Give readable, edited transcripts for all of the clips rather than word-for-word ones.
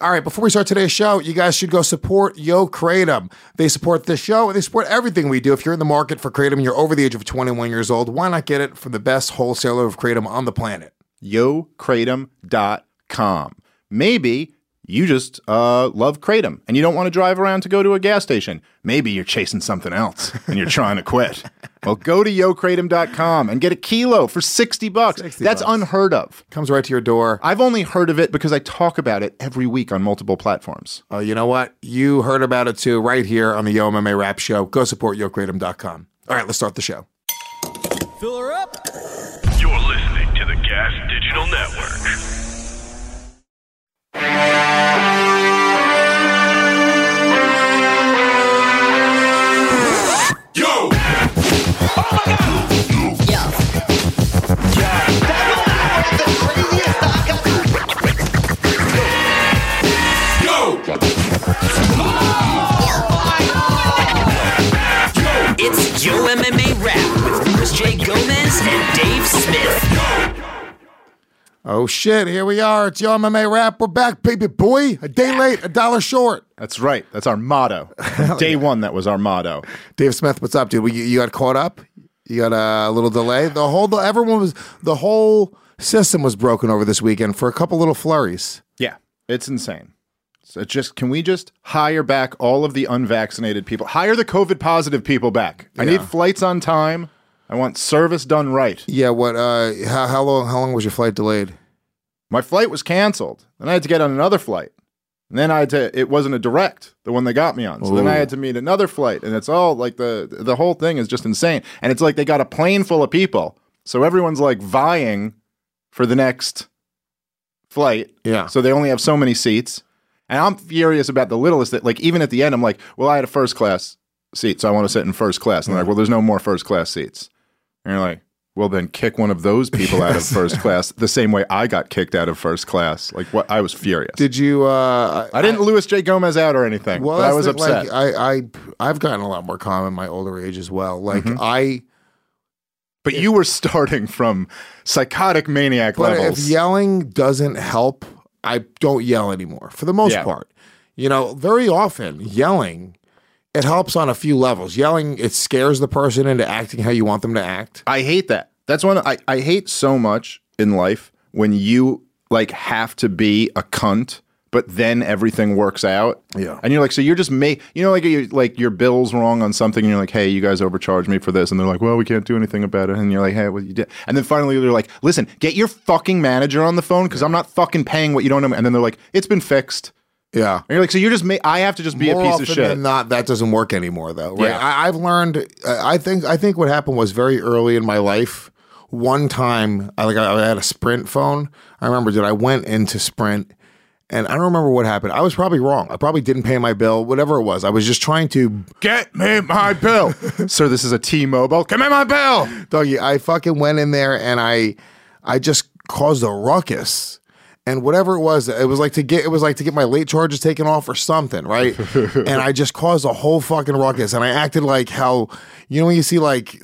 All right, before we start today's show, you guys should go support Yo Kratom. They support this show, and they support everything we do. If you're in the market for Kratom and you're over the age of 21 years old, why not get it from the best wholesaler of Kratom on the planet? YoKratom.com. Maybe you just love Kratom and you don't want to drive around to go to a gas station. Maybe you're chasing something else and you're trying to quit. Well, go to YoKratom.com and get a kilo for $60. That's unheard of. Comes right to your door. I've only heard of it because I talk about it every week on multiple platforms. Oh, you know what? You heard about it too right here on the Yo MMA Rap Show. Go support YoKratom.com. All right, let's start the show. Fill her up. You're listening to the Gas Digital Network. Yo! It's Yo MMA Rap with Louis J. Gomez and Dave Smith. Oh, shit. Here we are. It's Yo MMA Rap. We're back, baby boy. A day late, a dollar short. That's right. That's our motto. Day one, that was our motto. Dave Smith, what's up, dude? You got caught up? You got a little delay? The whole system was broken over this weekend for a couple little flurries. Yeah, it's insane. So can we just hire back all of the unvaccinated people? Hire the COVID positive people back. I need flights on time. I want service done right. Yeah, what? How long was your flight delayed? My flight was canceled. Then I had to get on another flight. And then it wasn't a direct, the one they got me on. So then I had to meet another flight. And it's all like the whole thing is just insane. And it's like they got a plane full of people. So everyone's like vying for the next flight. Yeah. So they only have so many seats. And I'm furious about the littlest that, like, even at the end, I'm like, well, I had a first class seat, so I want to sit in first class. And they're like, well, there's no more first class seats. And you're like, well, then kick one of those people out of first class the same way I got kicked out of first class. Like, what? I was furious. Did you? I didn't Louis J. Gomez out or anything, but I was upset. Like, I've gotten a lot more calm in my older age as well. Like But you were starting from psychotic maniac levels. But if yelling doesn't help, I don't yell anymore for the most part. You know, very often yelling, it helps on a few levels. Yelling, it scares the person into acting how you want them to act. I hate that. That's one I hate so much in life when you like have to be a cunt, but then everything works out. Yeah. And you're like, so you're just like your bill's wrong on something, and you're like, hey, you guys overcharged me for this, and they're like, well, we can't do anything about it. And you're like, hey, well, you did. And then finally they're like, listen, get your fucking manager on the phone because I'm not fucking paying what you don't know. And then they're like, it's been fixed. Yeah. And you're like, so you're just I have to just be More a piece of often shit. than not, that doesn't work anymore, though. Right? Yeah. I've learned. I think what happened was very early in my life. One time, I had a Sprint phone. I remember that I went into Sprint, and I don't remember what happened. I was probably wrong. I probably didn't pay my bill, whatever it was. I was just trying to get me my bill. Sir, this is a T-Mobile. Give me my bill. Doggy, I fucking went in there and I just caused a ruckus. And whatever it was like to get my late charges taken off or something, right? And I just caused a whole fucking ruckus. And I acted like how, you know, when you see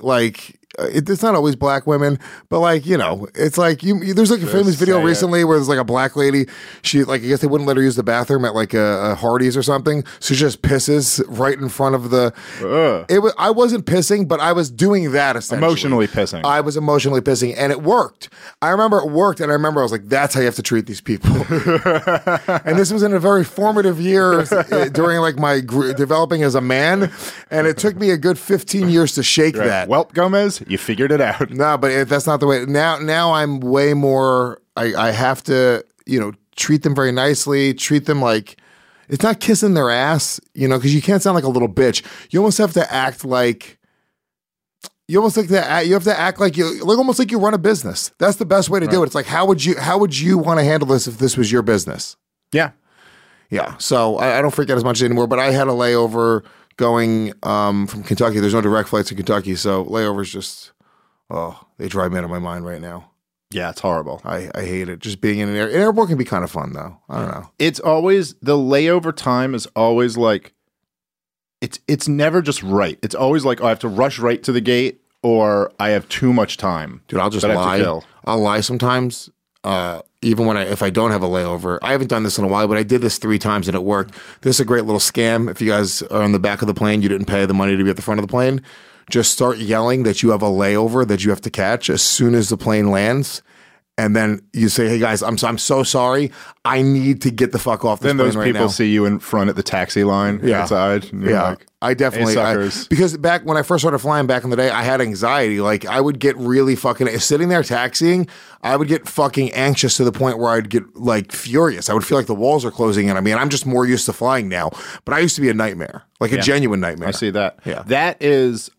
it's not always black women, but like, you know, it's like there's like a famous video recently where there's like a black lady. She like, I guess they wouldn't let her use the bathroom at like a Hardee's or something. So she just pisses right in front of the. I wasn't pissing, but I was doing that essentially. Emotionally pissing. I was emotionally pissing, and it worked. I remember it worked, and I remember I was like, "That's how you have to treat these people." And this was in a very formative year during like my developing as a man, and it took me a good 15 years to shake that. Well, Gomez, you figured it out. No, but that's not the way. Now I'm way more. I have to, you know, treat them very nicely. Treat them like it's not kissing their ass, you know, because you can't sound like a little bitch. You almost have to act like. You have to act like almost like you run a business. That's the best way to do it. It's like how would you want to handle this if this was your business? Yeah. Yeah. So I don't freak out as much anymore. But I had a layover going from Kentucky. There's no direct flights to Kentucky, so layovers just they drive me out of my mind right now. Yeah, it's horrible. I hate it. Just being in an airport can be kind of fun though. I don't know. It's always the layover time is always like it's never just right. It's always like, oh, I have to rush right to the gate or I have too much time. Dude, I'll just lie. I'll lie sometimes. even if I don't have a layover. I haven't done this in a while, but I did this 3 times and it worked. This is a great little scam. If you guys are on the back of the plane, you didn't pay the money to be at the front of the plane, just start yelling that you have a layover that you have to catch as soon as the plane lands. And then you say, "Hey guys, I'm so sorry. I need to get the fuck off this plane right now." Then those people see you in front at the taxi line outside. And you're like, I definitely because back when I first started flying back in the day, I had anxiety. Like I would get really fucking sitting there taxiing. I would get fucking anxious to the point where I'd get like furious. I would feel like the walls are closing in on me. And I'm just more used to flying now. But I used to be a nightmare, like a genuine nightmare. I see that. Yeah, that is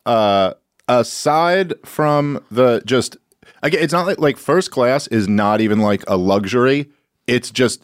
aside from the just. Again, it's not like first class is not even like a luxury. It's just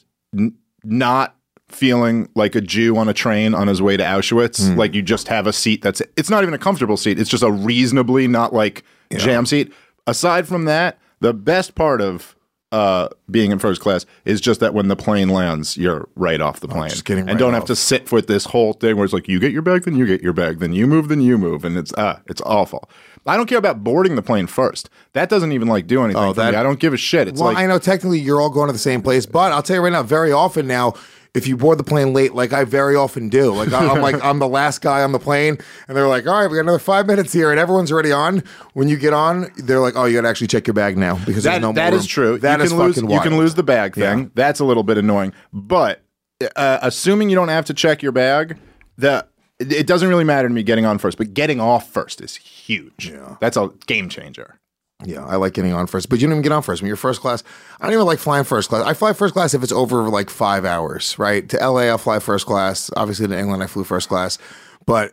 not feeling like a Jew on a train on his way to Auschwitz. Like you just have a seat it's not even a comfortable seat. It's just a reasonably not like jam seat. Aside from that, the best part of being in first class is just that when the plane lands, you're right off the plane. And don't have to sit with this whole thing where it's like you get your bag, then you get your bag, then you move, and it's awful. I don't care about boarding the plane first. That doesn't even like do anything for me. I don't give a shit. It's I know technically you're all going to the same place, but I'll tell you right now, very often now, if you board the plane late, like I very often do, like I'm the last guy on the plane, and they're like, "All right, we got another 5 minutes here," and everyone's already on. When you get on, they're like, "Oh, you got to actually check your bag now because there's no more that room." is true. That is fucking wild. You can lose the bag thing. Yeah. That's a little bit annoying, but assuming you don't have to check your bag, it doesn't really matter to me getting on first, but getting off first is huge. Yeah. That's a game changer. Yeah, I like getting on first, but you don't even get on first. When you're first class, I don't even like flying first class. I fly first class if it's over like 5 hours, right? To LA, I'll fly first class. Obviously, to England, I flew first class. But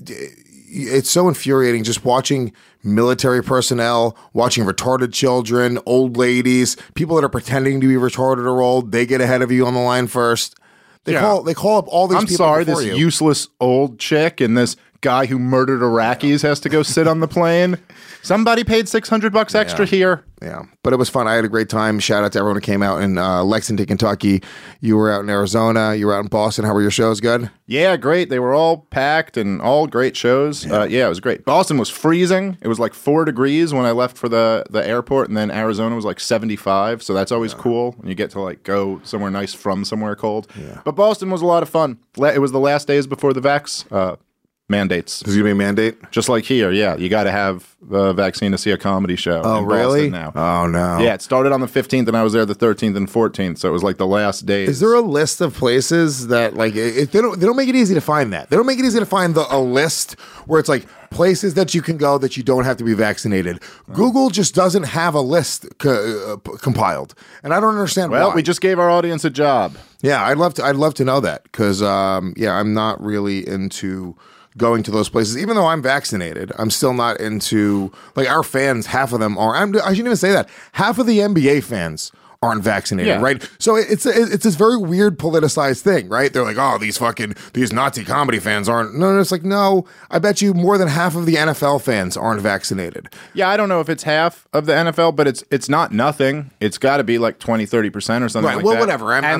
it's so infuriating just watching military personnel, watching retarded children, old ladies, people that are pretending to be retarded or old. They get ahead of you on the line first. They call up all these people. I'm sorry, this useless old chick and this guy who murdered Iraqis has to go sit on the plane. Somebody paid $600 extra here. Yeah, but it was fun. I had a great time. Shout out to everyone who came out in Lexington, Kentucky. You were out in Arizona. You were out in Boston. How were your shows? Good? Yeah, great. They were all packed and all great shows. Yeah, it was great. Boston was freezing. It was like 4 degrees when I left for the airport, and then Arizona was like 75. So that's always cool when you get to like go somewhere nice from somewhere cold. Yeah. But Boston was a lot of fun. It was the last days before the vax mandates. Is it going to be a mandate? Just like here, yeah. You got to have the vaccine to see a comedy show. Oh, in really? Now. Oh, no. Yeah, it started on the 15th, and I was there the 13th and 14th, so it was like the last days. Is there a list of places that, like, they don't make it easy to find that? They don't make it easy to find a list where it's like places that you can go that you don't have to be vaccinated. Google just doesn't have a list compiled, and I don't understand why. Well, we just gave our audience a job. Yeah, I'd love to know that because, I'm not really into going to those places. Even though I'm vaccinated, I'm still not into, like, our fans, half of them are, I shouldn't even say that, half of the NBA fans aren't vaccinated, right? So it's this very weird politicized thing, right? They're like, oh, these Nazi comedy fans aren't. No, it's like, no, I bet you more than half of the NFL fans aren't vaccinated. Yeah, I don't know if it's half of the NFL, but it's not nothing. It's got to be like 20-30% or something like that. Well, whatever. And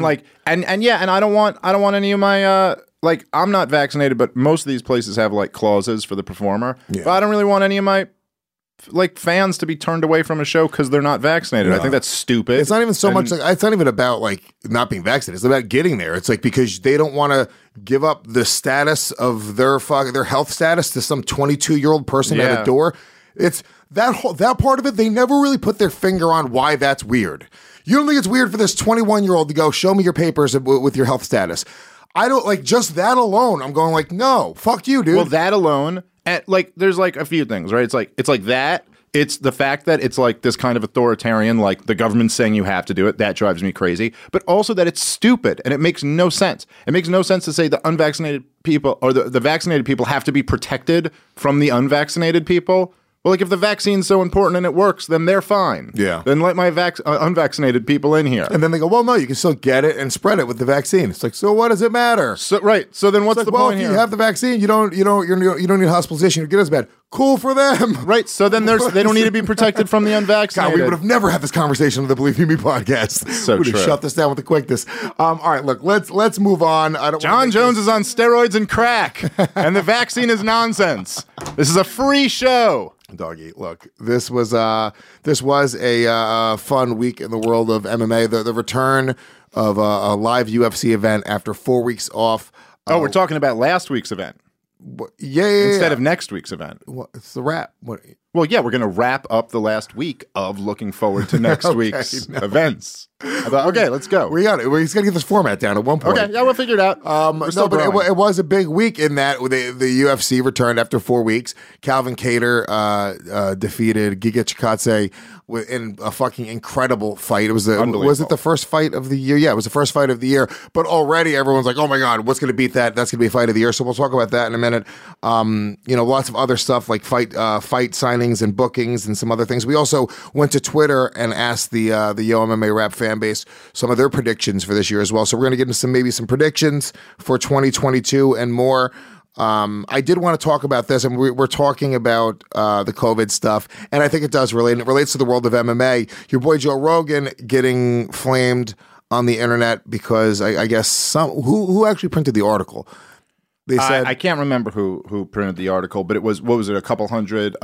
I don't want any of my like, I'm not vaccinated, but most of these places have like clauses for the performer. Yeah. But I don't really want any of my like fans to be turned away from a show because they're not vaccinated. No. I think that's stupid. It's not even so much like, it's not even about like not being vaccinated. It's about getting there. It's like because they don't want to give up the status of their health status to some 22-year-old person at a door. It's that part of it. They never really put their finger on why that's weird. You don't think it's weird for this 21-year-old to go show me your papers with your health status? I don't like just that alone. I'm going like, no, fuck you, dude. Well, that alone, there's like a few things, right? It's like that. It's the fact that it's like this kind of authoritarian, like the government's saying you have to do it. That drives me crazy. But also that it's stupid and it makes no sense. It makes no sense to say the unvaccinated people or the vaccinated people have to be protected from the unvaccinated people. Well, like if the vaccine's so important and it works, then they're fine. Yeah. Then let my unvaccinated people in here. And then they go, well, no, you can still get it and spread it with the vaccine. It's like, so what does it matter? So right. So then what's the point here? If you have the vaccine, you don't need hospitalization to get as bad. Cool for them. Right. So then they don't need to be protected from the unvaccinated. God, we would have never had this conversation on the Believe Me podcast. So we would have shut this down with the quickness. All right, look, let's move on. John Jones is on steroids and crack, and the vaccine is nonsense. This is a free show. Doggy, look, this was a fun week in the world of MMA. The return of a live UFC event after 4 weeks off. We're talking about last week's event Yeah. instead of next week's event. What, it's the wrap. What? Well, yeah, we're going to wrap up the last week of looking forward to next week's events. I thought, okay, let's go. We got it. He's got to get this format down at one point. Okay, yeah, we'll figure it out. No, but it was a big week in that the UFC returned after 4 weeks. Calvin Kattar defeated Giga Chikadze in a fucking incredible fight. Was it the first fight of the year? Yeah, it was the first fight of the year. But already everyone's like, oh my God, what's going to beat that? That's going to be a fight of the year. So we'll talk about that in a minute. Lots of other stuff like fight signings and bookings and some other things. We also went to Twitter and asked the Yo MMA Rap fan base some of their predictions for this year as well. So we're going to get into some predictions for 2022 and more. I did want to talk about this, and we're talking about the COVID stuff, and I think it does relate. And it relates to the world of MMA. Your boy Joe Rogan getting flamed on the internet because I guess who actually printed the article. They said I can't remember who printed the article, but it was, what was it, a couple hundred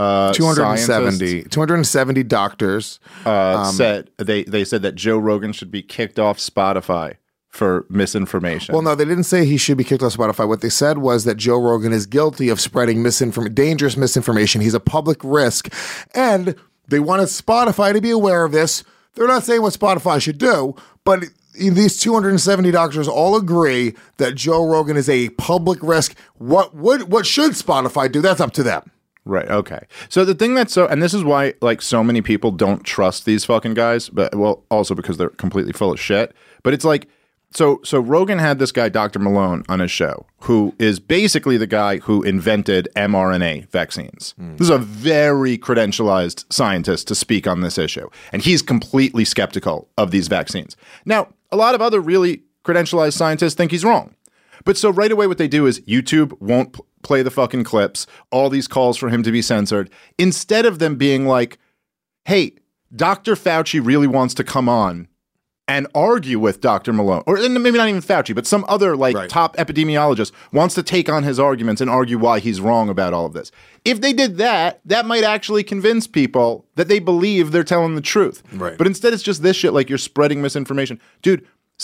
270 doctors said they said that Joe Rogan should be kicked off Spotify for misinformation. Well, no, they didn't say he should be kicked off Spotify. What they said was that Joe Rogan is guilty of spreading dangerous misinformation. He's a public risk, and they wanted Spotify to be aware of this. They're not saying what Spotify should do, but these 270 doctors all agree that Joe Rogan is a public risk. What should Spotify do? That's up to them. Right. Okay. So the thing and this is why like so many people don't trust these fucking guys, but also because they're completely full of shit. But it's like, so Rogan had this guy, Dr. Malone, on his show, who is basically the guy who invented mRNA vaccines. This is a very credentialized scientist to speak on this issue. And he's completely skeptical of these vaccines. Now, a lot of other really credentialized scientists think he's wrong. But so right away what they do is YouTube won't play the fucking clips, all these calls for him to be censored, instead of them being like, hey, Dr. Fauci really wants to come on and argue with Dr. Malone, or maybe not even Fauci, but some other top epidemiologist wants to take on his arguments and argue why he's wrong about all of this. If they did that, that might actually convince people that they believe they're telling the truth. Right. But instead it's just this shit, like you're spreading misinformation. Dude,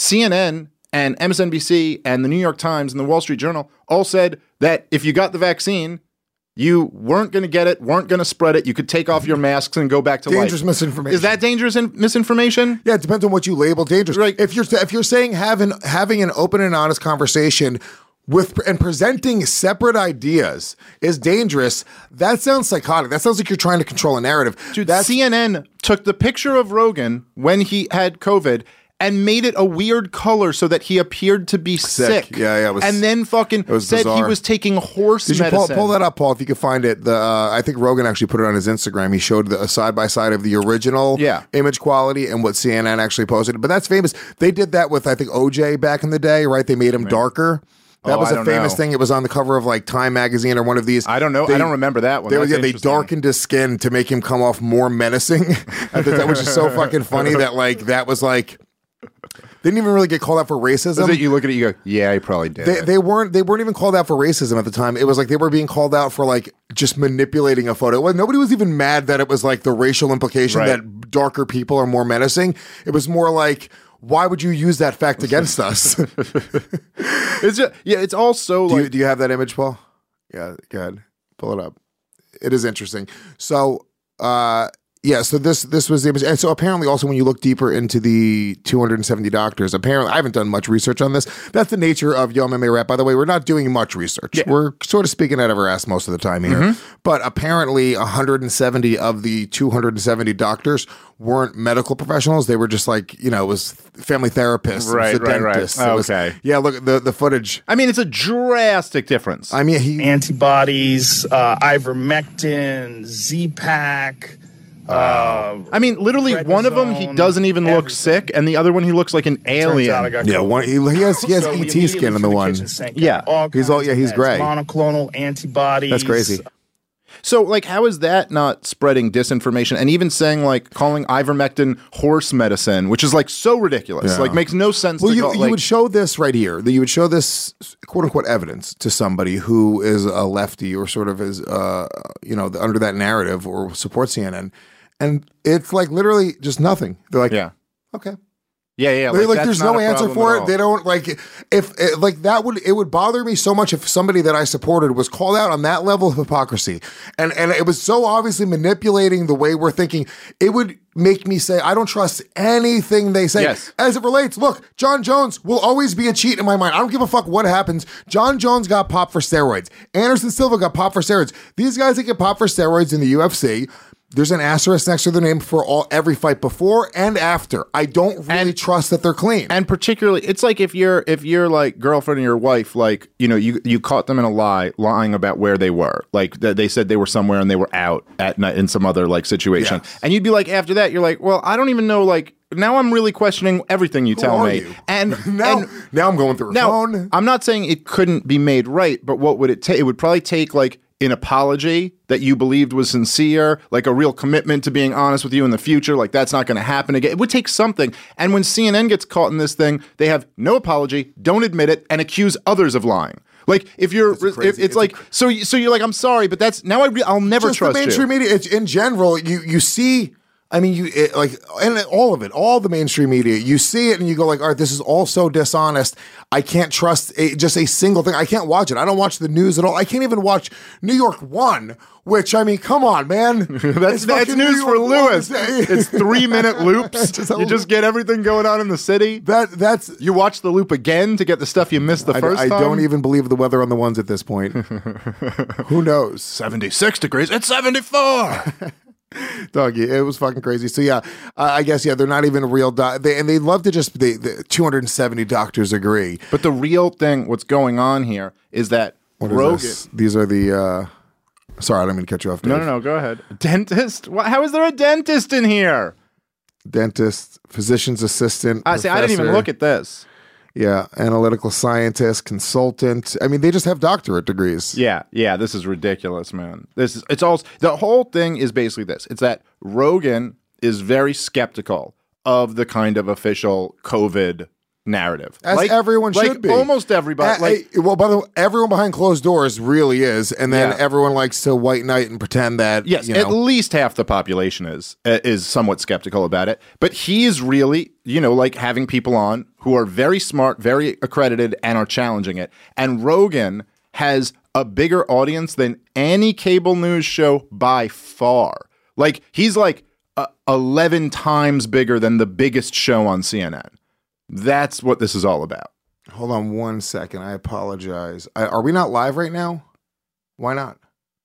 CNN and MSNBC and the New York Times and the Wall Street Journal all said that if you got the vaccine, you weren't going to get it, weren't going to spread it. You could take off your masks and go back to dangerous life. Misinformation. Is that dangerous misinformation? Yeah, it depends on what you label dangerous. Right. If you're saying having an open and honest conversation and presenting separate ideas is dangerous, that sounds psychotic. That sounds like you're trying to control a narrative. Dude, CNN took the picture of Rogan when he had COVID and made it a weird color so that he appeared to be sick. Yeah, and then fucking said bizarre. he was taking horse medicine. Pull that up, Paul, if you could find it. I think Rogan actually put it on his Instagram. He showed a side-by-side of the original image quality and what CNN actually posted. But that's famous. They did that with, I think, OJ back in the day, right? They made him darker. That was a famous thing. It was on the cover of like Time magazine or one of these. I don't know. I don't remember that one. They darkened his skin to make him come off more menacing, which is so fucking funny that was like... They didn't even really get called out for racism. You look at it, you go, yeah, he probably did. They weren't even called out for racism at the time. It was like they were being called out for like just manipulating a photo. Nobody was even mad that it was like the racial implication that darker people are more menacing. It was more like, why would you use that fact against us? It's also like... Do you have that image, Paul? Yeah, go ahead. Pull it up. It is interesting. So... so this was the image. And so apparently also when you look deeper into the 270 doctors, apparently I haven't done much research on this. That's the nature of Yo MMA Rap. By the way, we're not doing much research. Yeah. We're sort of speaking out of our ass most of the time here. Mm-hmm. But apparently 170 of the 270 doctors weren't medical professionals. They were just like, it was family therapists. Right. Dentists. Okay. Look at the footage. I mean, it's a drastic difference. I mean, antibodies, ivermectin, Z-Pack. I mean, literally, one of them he doesn't even look sick, and the other one he looks like an alien. He has ET skin in the one. Yeah, he's gray. Monoclonal antibodies. That's crazy. So, like, how is that not spreading disinformation and even saying, like, calling ivermectin horse medicine, which is, like, so ridiculous. Yeah. Like, makes no sense. Well, to you call, like, would show this right here. You would show this quote unquote evidence to somebody who is a lefty or sort of is, under that narrative or supports CNN. And it's like literally just nothing. They're like, yeah. Okay. Yeah. Like that's there's not no a answer problem for at it. all. They don't like it would bother me so much if somebody that I supported was called out on that level of hypocrisy. And it was so obviously manipulating the way we're thinking. It would make me say, I don't trust anything they say. Yes. As it relates, look, John Jones will always be a cheat in my mind. I don't give a fuck what happens. John Jones got popped for steroids. Anderson Silva got popped for steroids. These guys that get popped for steroids in the UFC, there's an asterisk next to their name for every fight before and after. I don't really trust that they're clean. And particularly, it's like if you're like girlfriend or your wife, like, you know, you caught them in a lying about where they were. Like they said they were somewhere and they were out at night in some other like situation. Yes. And you'd be like, after that, you're like, well, I don't even know, like, now I'm really questioning everything you tell are me. you? And now I'm going through a phone. I'm not saying it couldn't be made right, but what would it take? It would probably take like an apology that you believed was sincere, like a real commitment to being honest with you in the future. Like that's not going to happen again. It would take something. And when CNN gets caught in this thing, they have no apology, don't admit it, and accuse others of lying. Like if you're, so you're like, I'm sorry, but that's now I'll never Just trust the mainstream you. media. It's, in general, you see. I mean, and all of it, all the mainstream media, you see it and you go like, all right, this is all so dishonest. I can't trust just a single thing. I can't watch it. I don't watch the news at all. I can't even watch New York One, which, I mean, come on, man. That's news for Lewis. It's 3-minute loops. You just get everything going on in the city. That's You watch the loop again to get the stuff you missed the first time. I don't even believe the weather on the ones at this point. Who knows? 76 degrees. It's 74. Doggy, it was fucking crazy. So yeah, I guess they're not even real. They love to just the 270 doctors agree. But the real thing, what's going on here, is that What is Rogan. this? These are the. Sorry, I don't mean to cut you off. Dave. No. Go ahead. Dentist? How is there a dentist in here? Dentist, physician's assistant. I didn't even look at this. Yeah, analytical scientist, consultant. I mean, they just have doctorate degrees. Yeah. This is ridiculous, man. The whole thing is basically this. It's that Rogan is very skeptical of the kind of official COVID narrative. As everyone should be. Almost everybody. Well, by the way, everyone behind closed doors really is, and then everyone likes to white knight and pretend that. Yes, at least half the population is somewhat skeptical about it. But he is really, like having people on who are very smart, very accredited, and are challenging it. And Rogan has a bigger audience than any cable news show by far. Like he's like 11 times bigger than the biggest show on CNN. That's what this is all about. Hold on 1 second. I apologize. Are we not live right now? Why not?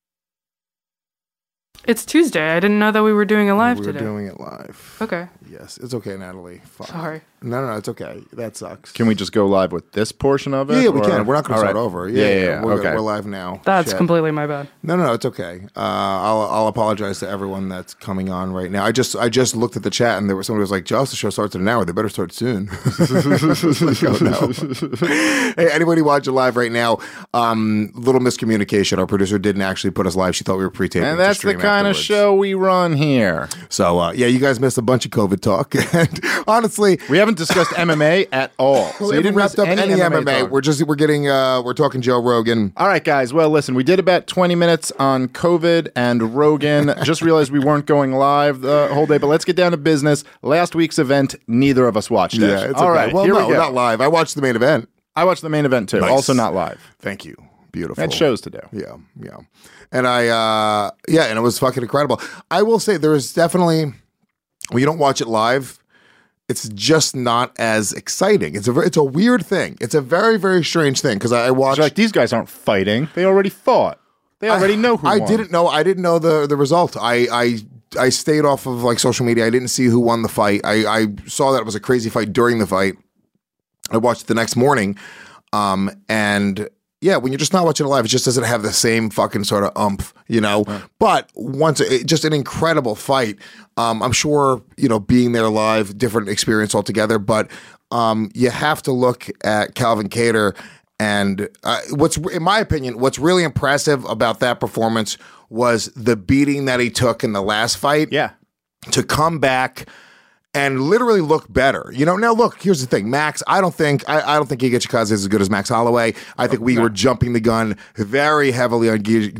It's Tuesday. I didn't know that we were doing it live today. We're doing it live. Okay. Yes, it's okay, Natalie. Fuck. Sorry. No, it's okay. That sucks. Can we just go live with this portion of it? Yeah, we can. We're not going to All start right. over. Yeah. Okay. We're live now. That's Shit. completely my bad. No, it's okay. I'll apologize to everyone that's coming on right now. I just looked at the chat and there was somebody who was like, "Josh, the show starts in an hour. They better start soon." Like, oh no. Hey, anybody watching live right now? Little miscommunication. Our producer didn't actually put us live. She thought we were pre-taping. And that's the kind of show we run here. So you guys missed a bunch of COVID talk. And honestly, we haven't discussed MMA at all. So we haven't wrapped up any MMA. We're talking Joe Rogan. All right, guys. Well, listen, we did about 20 minutes on COVID and Rogan. Just realized we weren't going live the whole day, but let's get down to business. Last week's event, neither of us watched it. Yeah, it's all okay. right. Well, here no, we go. not live. I watched the main event. I watched the main event too. Nice. Also not live. Thank you. Beautiful. Had shows to do. Yeah. And and it was fucking incredible. I will say there is definitely, when you don't watch it live, it's just not as exciting. It's a weird thing. It's a very, very strange thing because I watched. Like these guys aren't fighting. They already fought. They already know who won. I didn't know the result. I stayed off of like social media. I didn't see who won the fight. I saw that it was a crazy fight during the fight. I watched it the next morning. And yeah, when you're just not watching it live, it just doesn't have the same fucking sort of umph, Right. But just an incredible fight. I'm sure, being there live, different experience altogether. But you have to look at Calvin Kattar And in my opinion, what's really impressive about that performance was the beating that he took in the last fight. Yeah. To come back and literally look better. You know, now look, here's the thing. Max, I don't think Giga Chikadze is as good as Max Holloway. I think we were jumping the gun very heavily on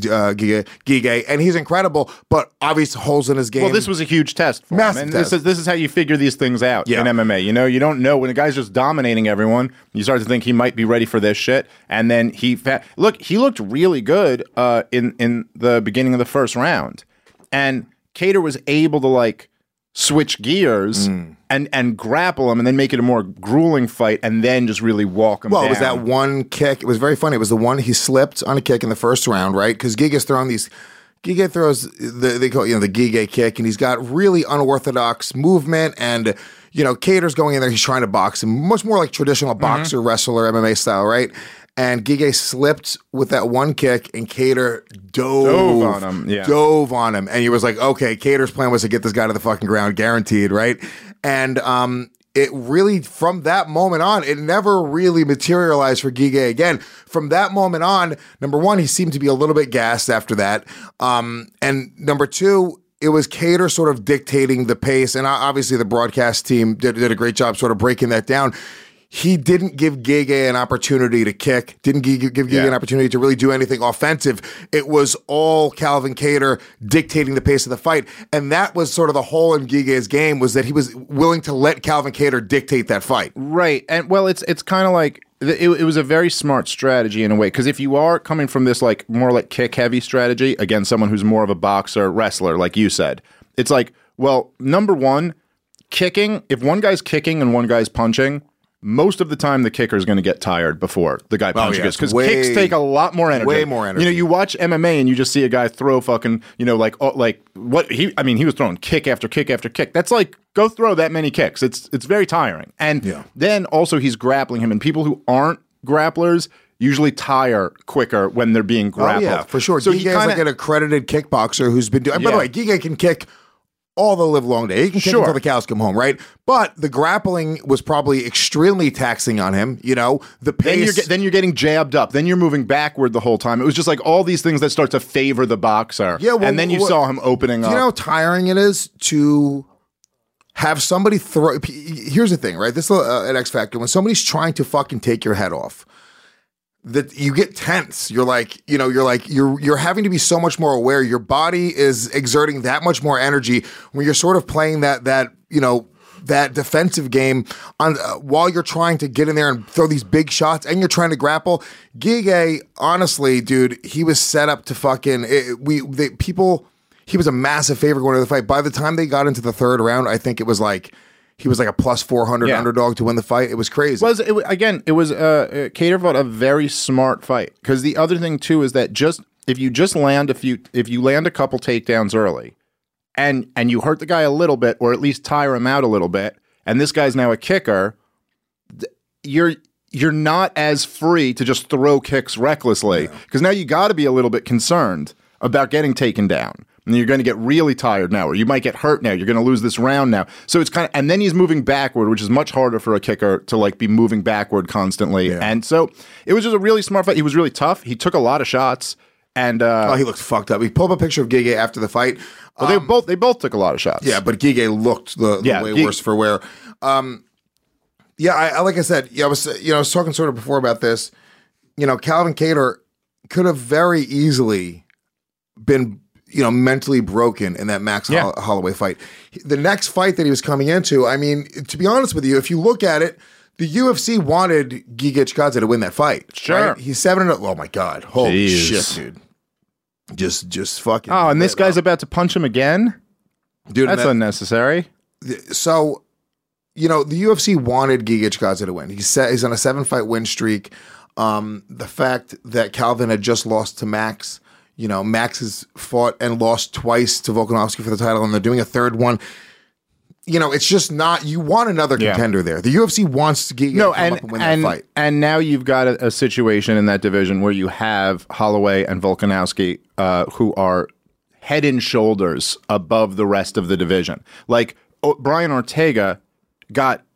Giga, and he's incredible, but obvious holes in his game. Well, this was a huge test for him. And this is how you figure these things out in MMA. You know, you don't know when a guy's just dominating everyone, you start to think he might be ready for this shit, and then he looked really good in the beginning of the first round. And Kattar was able to like switch gears and grapple him and then make it a more grueling fight and then just really walk him down. Well, it was that one kick. It was very funny. It was the one he slipped on a kick in the first round, right? Because Giga throws they call it, the Giga kick, and he's got really unorthodox movement, and Kattar's going in there, he's trying to box him, much more like traditional boxer, wrestler, MMA style, right? And Giga slipped with that one kick, and Kattar dove on him. Yeah. Dove on him. And he was like, okay, Kattar's plan was to get this guy to the fucking ground, guaranteed, right? And it really, from that moment on, it never really materialized for Giga again. From that moment on, number one, he seemed to be a little bit gassed after that. And number two, it was Kattar sort of dictating the pace. And obviously the broadcast team did a great job sort of breaking that down. He didn't give Giga an opportunity to kick, didn't give Giga an opportunity to really do anything offensive. It was all Calvin Kattar dictating the pace of the fight. And that was sort of the hole in Giga's game, was that he was willing to let Calvin Kattar dictate that fight. Right. And well, it's kind of like, it was a very smart strategy in a way, because if you are coming from this like more like kick-heavy strategy against someone who's more of a boxer, wrestler, like you said, it's like, well, number one, kicking, if one guy's kicking and one guy's punching, most of the time the kicker is going to get tired before the guy punches, because kicks take a lot more energy. Way more energy. You watch MMA and you just see a guy throw fucking, he was throwing kick after kick after kick. That's like, go throw that many kicks. It's very tiring. And then also he's grappling him, and people who aren't grapplers usually tire quicker when they're being grappled. Oh, yeah, for sure. So Giga is like an accredited kickboxer who's been doing, by the way, Giga can kick all the live long day. He can kick until the cows come home, right? But the grappling was probably extremely taxing on him. The pace. Then you're getting jabbed up. Then you're moving backward the whole time. It was just like all these things that start to favor the boxer. Yeah, well, and then you saw him opening up. Do you know how tiring it is to have somebody throw? Here's the thing, right? This is an X factor. When somebody's trying to fucking take your head off, that you get tense. You're having to be so much more aware. Your body is exerting that much more energy when you're sort of playing that defensive game on while you're trying to get in there and throw these big shots and you're trying to grapple. Giga, honestly, dude, he was set up to fucking he was a massive favorite going into the fight. By the time they got into the third round, I think it was like he was like a plus 400 underdog to win the fight. It was crazy. Kattar fought a very smart fight, because the other thing too is that if you land a couple takedowns early, and you hurt the guy a little bit, or at least tire him out a little bit, and this guy's now a kicker, you're not as free to just throw kicks recklessly, because now you got to be a little blike concerned about getting taken down. And you're going to get really tired now, or you might get hurt now. You're going to lose this round now. So it's and then he's moving backward, which is much harder for a kicker to like be moving backward constantly. Yeah. And so it was just a really smart fight. He was really tough. He took a lot of shots, and he looked fucked up. He pulled up a picture of Giga after the fight. Well, they both took a lot of shots. Yeah, but Giga looked the way worse for wear. I like I said, I was talking sort of before about this. Calvin Kattar could have very easily been mentally broken in that Max Holloway fight. The next fight that he was coming into, I mean, to be honest with you, if you look at it, the UFC wanted Giga Chikadze to win that fight. Sure. Right? He's 7-0. Oh my God. Holy shit, dude. Just fucking. Oh, and this guy's about to punch him again? Dude, that's unnecessary. So, the UFC wanted Giga Chikadze to win. He's on a 7-fight win streak. The fact that Calvin had just lost to Max, Max has fought and lost twice to Volkanovski for the title, and they're doing a third one. It's just not. You want another contender there. The UFC wants to get come up and win that fight. And now you've got a situation in that division where you have Holloway and Volkanovski, who are head and shoulders above the rest of the division. Like Brian Ortega got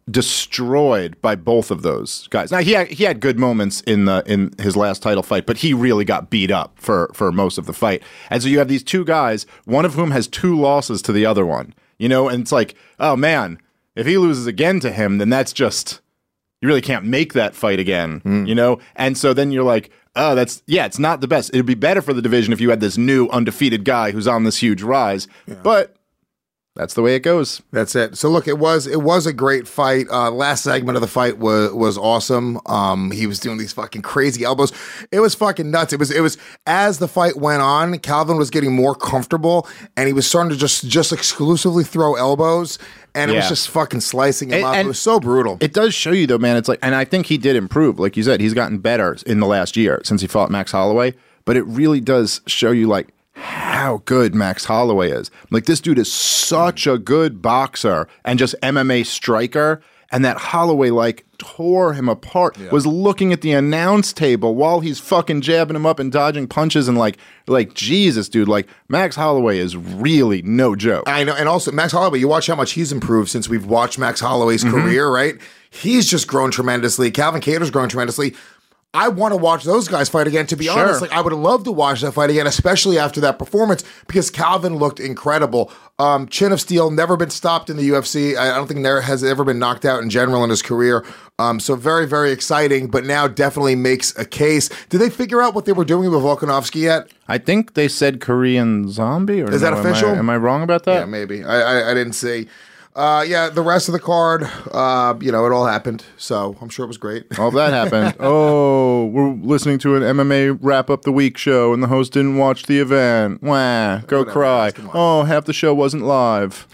destroyed by both of those guys. Now he had good moments in his last title fight, but he really got beat up for most of the fight. And so you have these two guys, one of whom has 2 losses to the other one. You know, and it's like, oh man, if he loses again to him, then that's just, you really can't make that fight again. You know, and so then you're like, oh, it's not the best. It'd be better for the division if you had this new undefeated guy who's on this huge rise, but. That's the way it goes. That's it. So look, it was a great fight. Last segment of the fight was awesome. He was doing these fucking crazy elbows. It was fucking nuts. It was as the fight went on, Calvin was getting more comfortable, and he was starting to just exclusively throw elbows, and it was just fucking slicing him up. It was so brutal. It does show you though, man. It's like, and I think he did improve. Like you said, he's gotten better in the last year since he fought Max Holloway. But it really does show you like how good Max Holloway is. Like, this dude is such a good boxer and just MMA striker, and that Holloway like tore him apart. Was looking at the announce table while he's fucking jabbing him up and dodging punches, and like Jesus, dude, like Max Holloway is really no joke. I know. And also Max Holloway, you watch how much he's improved since we've watched Max Holloway's career, right? He's just grown tremendously. Calvin Kattar's grown tremendously. I want to watch those guys fight again, to be honest. Like, I would love to watch that fight again, especially after that performance, because Calvin looked incredible. Chin of Steel, never been stopped in the UFC. I don't think there has ever been knocked out in general in his career. So very, very exciting, but now definitely makes a case. Did they figure out what they were doing with Volkanovski yet? I think they said Korean Zombie. Or is that official? Am I wrong about that? Yeah, maybe. I didn't see. The rest of the card, it all happened. So I'm sure it was great. All that happened. Oh, we're listening to an MMA wrap up the week show, and the host didn't watch the event. Wah, go Whatever, cry. guys, Oh, half the show wasn't live.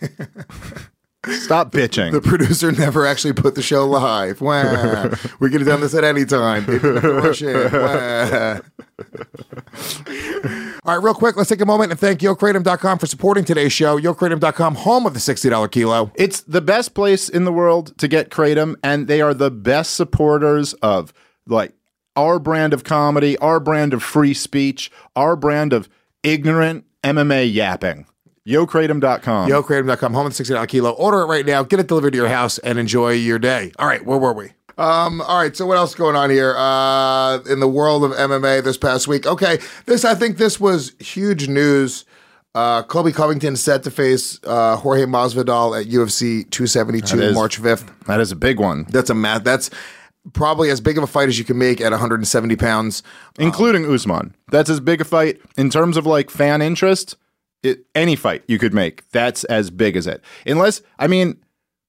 Stop bitching. The producer never actually put the show live. Wah. We could have done this at any time. Didn't have to rush in. Wah. All right, real quick, let's take a moment and thank YoKratom.com for supporting today's show. YoKratom.com, home of the $60 kilo. It's the best place in the world to get Kratom, and they are the best supporters of like our brand of comedy, our brand of free speech, our brand of ignorant MMA yapping. YoKratom.com. YoKratom.com, home of the $60 kilo. Order it right now, get it delivered to your house, and enjoy your day. All right, where were we? All right, so what else is going on here in the world of MMA this past week? Okay, I think this was huge news. Colby Covington set to face Jorge Masvidal at UFC 272 March 5th. That is a big one. That's probably as big of a fight as you can make at 170 pounds. Including Usman. That's as big a fight in terms of like fan interest. Any fight you could make, that's as big as it. Unless, I mean,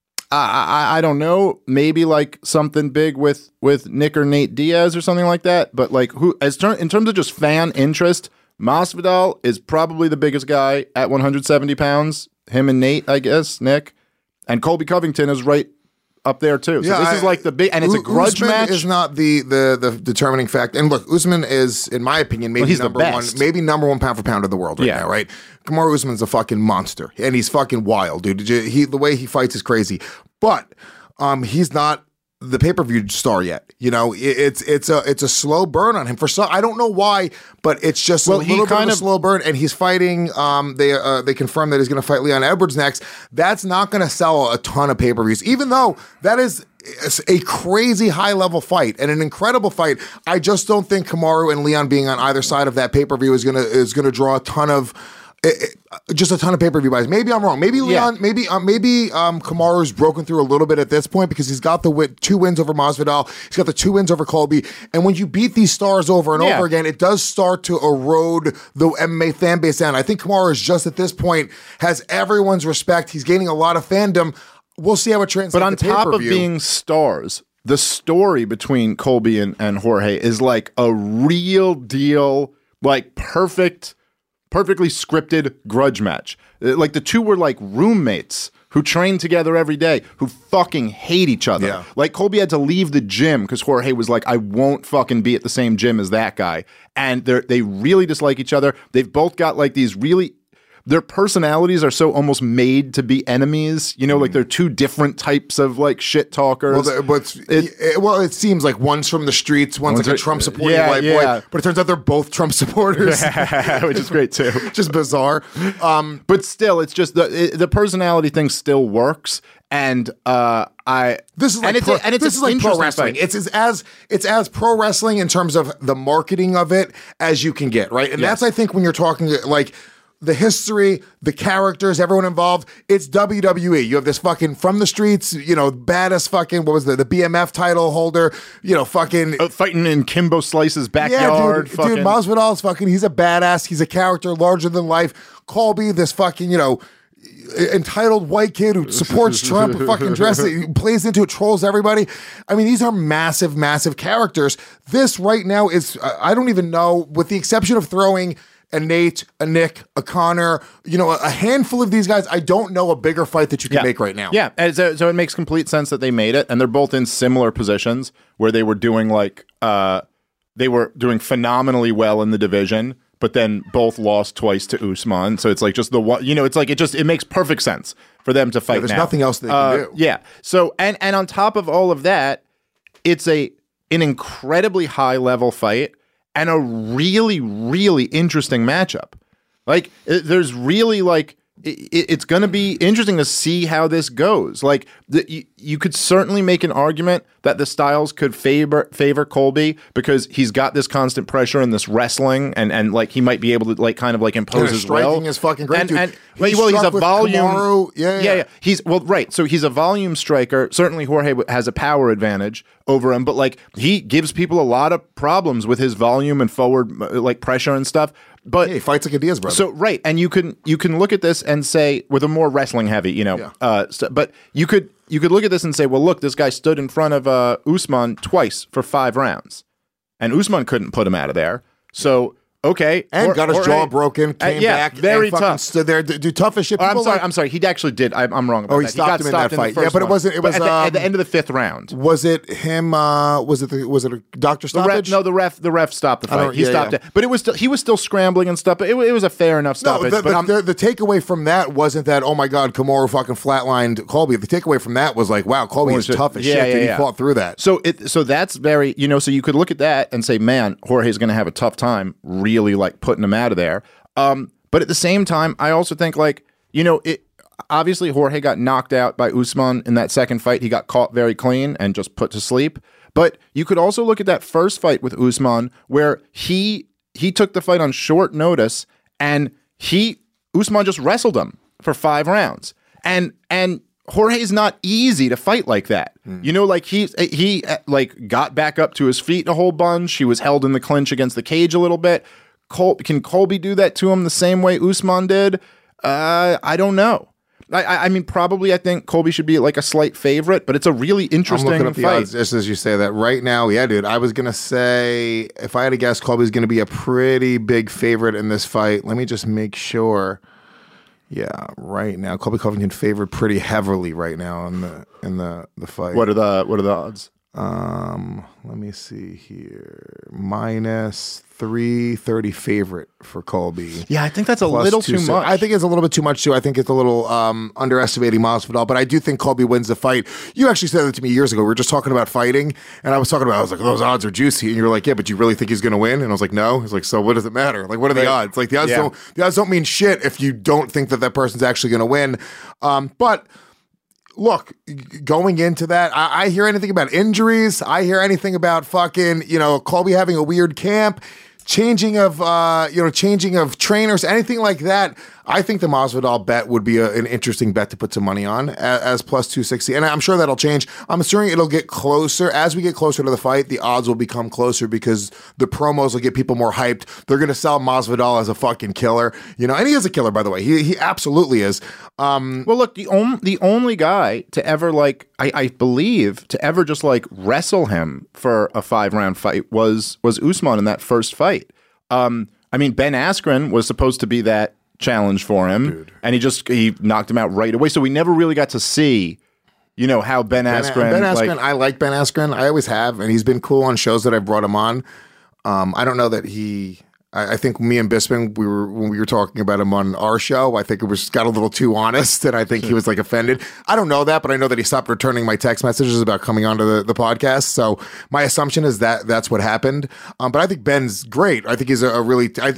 I don't know, maybe like something big with Nick or Nate Diaz or something like that. But like, in terms of just fan interest, Masvidal is probably the biggest guy at 170 pounds. Him and Nate, I guess, Nick. And Colby Covington is right up there too. So this is like the big, and it's a grudge Usman match. Is not the determining factor. And look, Usman is, in my opinion, maybe he's number the one, best. maybe number one pound for pound in the world right now, right? Kamaru Usman's a fucking monster, and he's fucking wild, dude. The way he fights is crazy, but he's not the pay-per-view star yet. You know, it's a slow burn on him for some. I don't know why, but it's just a little bit of a slow burn. And he's fighting. They confirmed that he's going to fight Leon Edwards next. That's not going to sell a ton of pay-per-views, even though that is a crazy high-level fight and an incredible fight. I just don't think Kamaru and Leon being on either side of that pay-per-view is gonna draw a ton of. Just a ton of pay-per-view buys. Maybe I'm wrong. Maybe Leon, maybe Kamaru's broken through a little bit at this point because he's got the 2 wins over Masvidal. He's got the 2 wins over Colby. And when you beat these stars over and over again, it does start to erode the MMA fan base down. I think Kamaru is just at this point has everyone's respect. He's gaining a lot of fandom. We'll see how it translates. But on top of being stars, the story between Colby and Jorge is like a real deal, like perfectly scripted grudge match. Like the two were like roommates who trained together every day, who fucking hate each other. Yeah. Like Colby had to leave the gym because Jorge was like, I won't fucking be at the same gym as that guy. And they really dislike each other. They've both got like these really... Their personalities are so almost made to be enemies. You know, like they're two different types of like shit talkers. Well, it seems like one's from the streets, one's like a Trump supporting white boy. But it turns out they're both Trump supporters, which is great too. Just bizarre. But still, it's just the personality thing still works. And This is like it's pro, and it's this an is like pro interesting wrestling. fight. It's as pro wrestling in terms of the marketing of it as you can get, right? And Yes. that's I think when you're talking like the history, the characters, everyone involved. It's WWE. You have this fucking from the streets, baddest fucking what was the BMF title holder, fucking Fighting in Kimbo Slice's backyard. yeah, dude, Masvidal's fucking. He's a badass. He's a character larger than life. Colby, this fucking entitled white kid who supports Trump, who fucking dresses, plays into it, trolls everybody. I mean, these are massive, massive characters. This right now is, I don't even know, with the exception of throwing a Nate, a Nick, a Connor, a handful of these guys, I don't know a bigger fight that you can make right now. Yeah, and so it makes complete sense that they made it, and they're both in similar positions where they were doing phenomenally well in the division, but then both lost twice to Usman. So it's like just the one, it's like it makes perfect sense for them to fight. There's now. nothing else they can do. Yeah. So and on top of all of that, it's an incredibly high level fight and a really, really interesting matchup. Like there's really it's going to be interesting to see how this goes. Like you could certainly make an argument that the styles could favor Colby because he's got this constant pressure and this wrestling and like he might be able to kind of impose his will. Striking is fucking great. And He's a with volume. Kamaru. Yeah. He's right. So he's a volume striker. Certainly Jorge has a power advantage over him, but he gives people a lot of problems with his volume and forward pressure and stuff. But he fights like a Diaz brother. So right, and you can look at this and say with a more wrestling heavy, but you could look at this and say, well, look, this guy stood in front of Usman twice for 5 rounds, and Usman couldn't put him out of there. So okay, and got his jaw broken, came back, very and fucking tough. stood there, do tough as shit. I'm sorry. He actually did. I'm wrong about that. He stopped him in that fight. Yeah, but it wasn't. It was at the end of the 5th round. Was it him? Was it a doctor stoppage? The ref stopped the fight. He stopped it, but he was still scrambling and stuff. But it was a fair enough stoppage. No, the takeaway from that wasn't that, oh my God, Kamaru fucking flatlined Colby. The takeaway from that was like, wow, Colby is tough as shit. And he fought through that. So that's very so you could look at that and say, man, Jorge's going to have a tough time really putting him out of there. But at the same time, I also think obviously Jorge got knocked out by Usman in that second fight. He got caught very clean and just put to sleep. But you could also look at that first fight with Usman where he took the fight on short notice and Usman just wrestled him for 5 rounds. And Jorge's not easy to fight like that. He got back up to his feet a whole bunch. He was held in the clinch against the cage a little bit. Can Colby do that to him the same way Usman did? I don't know. I mean, probably I think Colby should be a slight favorite, but it's a really interesting I'm looking up the fight. odds just as you say that right now. Yeah, dude, I was going to say, if I had to guess, Colby's going to be a pretty big favorite in this fight. Let me just make sure. Yeah, right now, Colby Covington favored pretty heavily right now in the fight. What are the odds? Let me see here. Minus 330 favorite for Colby. Yeah, I think that's a little too much. I think it's a little bit too much too. I think it's a little underestimating Masvidal, but I do think Colby wins the fight. You actually said that to me years ago. We were just talking about fighting, and I was like, those odds are juicy. And you were like, yeah, but you really think he's going to win? And I was like, no. He's like, so what does it matter? What are the odds? The odds don't mean shit if you don't think that person's actually going to win. But look, going into that, I hear anything about injuries. I hear anything about fucking, Colby having a weird camp, changing of trainers, anything like that. I think the Masvidal bet would be an interesting bet to put some money on as plus 260. And I'm sure that'll change. I'm assuming it'll get closer. As we get closer to the fight, the odds will become closer because the promos will get people more hyped. They're going to sell Masvidal as a fucking killer. And he is a killer, by the way. He absolutely is. Well, look, the only guy to ever I believe to ever just wrestle him for a 5-round fight was Usman in that first fight. I mean, Ben Askren was supposed to be that challenge for him, dude. And he knocked him out right away. So we never really got to see, how Ben Askren. I like Ben Askren. I always have, and he's been cool on shows that I've brought him on. I don't know that he. I think me and Bisping, when we were talking about him on our show, I think it got a little too honest, and I think he was offended. I don't know that, but I know that he stopped returning my text messages about coming onto the podcast. So my assumption is that that's what happened. But I think Ben's great. I think he's a really.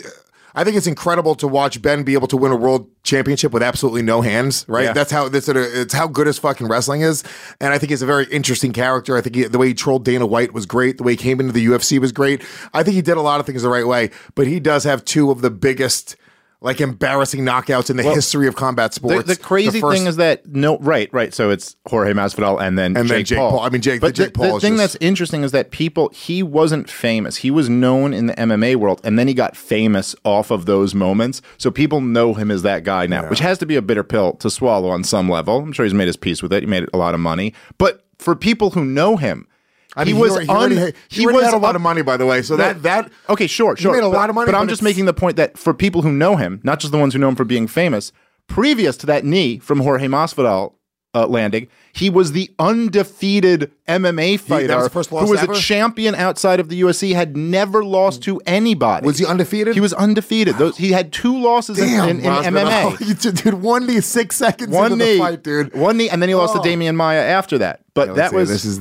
I think it's incredible to watch Ben be able to win a world championship with absolutely no hands, right? Yeah. It's how good his fucking wrestling is. And I think he's a very interesting character. I think the way he trolled Dana White was great. The way he came into the UFC was great. I think he did a lot of things the right way, but he does have two of the biggest, like, embarrassing knockouts in the history of combat sports. The crazy thing is that right. So it's Jorge Masvidal and then Jake Paul. I mean, Jake But Paul. The thing that's interesting is that he wasn't famous. He was known in the MMA world, and then he got famous off of those moments. So people know him as that guy now, which has to be a bitter pill to swallow on some level. I'm sure he's made his peace with it. He made a lot of money, but for people who know him. He already had a lot of money, by the way. So that okay, sure. He made a lot of money, but I'm just making the point that for people who know him, not just the ones who know him for being famous, previous to that knee from Jorge Masvidal landing, he was the undefeated MMA fighter who was a champion outside of the UFC, had never lost to anybody. Was he undefeated? He was undefeated. He had 2 losses in MMA. Dude, 1 knee, 6 seconds into the fight, dude. 1 knee, and then he lost to Damian Maia after that. But that was, this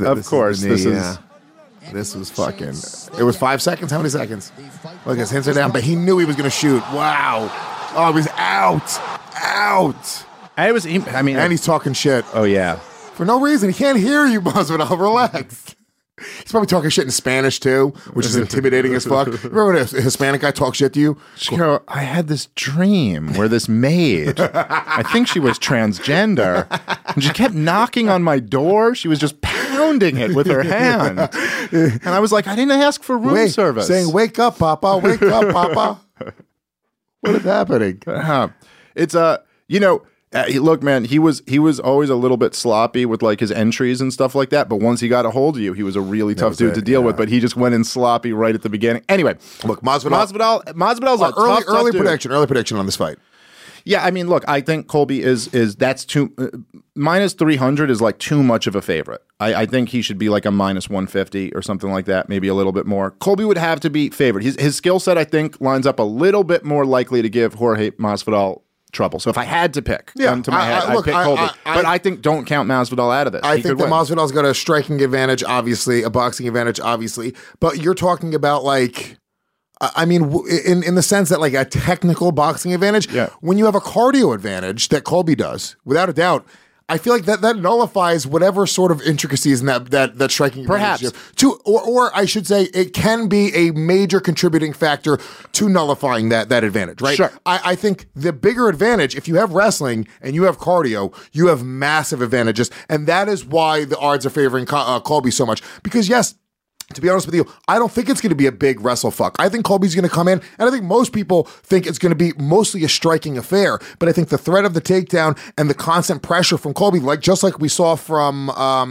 was fucking. It was 5 seconds. How many seconds? Look, his hands are down, but he knew he was going to shoot. Wow. Oh, he was out. And he's talking shit. Oh, yeah. For no reason. He can't hear you, Masvidal. Relax. He's probably talking shit in Spanish, too, which is intimidating as fuck. Remember when a Hispanic guy talks shit to you? Girl, I had this dream where this maid, I think she was transgender, and she kept knocking on my door. She was just pounding it with her hand. And I was like, I didn't ask for room service. Saying, wake up, Papa. Wake up, Papa. What is happening? It's look, man, he was always a little bit sloppy with like his entries and stuff like that. But once he got a hold of you, he was a really tough dude to deal with. But he just went in sloppy right at the beginning. Anyway, look, Masvidal's a early tough prediction on this fight. Yeah, I mean, look, I think Colby is that's too minus 300 is like too much of a favorite. I think he should be like a minus 150 or something like that, maybe a little bit more. Colby would have to be favored. His skill set, I think, lines up a little bit more likely to give Jorge Masvidal trouble. So if I had to pick, I'd pick Colby. But I think don't count Masvidal out of this. I think that Masvidal's got a striking advantage, obviously, a boxing advantage, obviously. But you're talking about like, I mean, in the sense that like a technical boxing advantage, when you have a cardio advantage that Colby does, without a doubt, I feel like that nullifies whatever sort of intricacies in that striking advantage. Perhaps. Or I should say, it can be a major contributing factor to nullifying that advantage, right? Sure. I think the bigger advantage, if you have wrestling and you have cardio, you have massive advantages. And that is why the odds are favoring Colby so much. Because yes, to be honest with you, I don't think it's going to be a big wrestle fuck. I think Colby's going to come in, and I think most people think it's going to be mostly a striking affair. But I think the threat of the takedown and the constant pressure from Colby, just like we saw from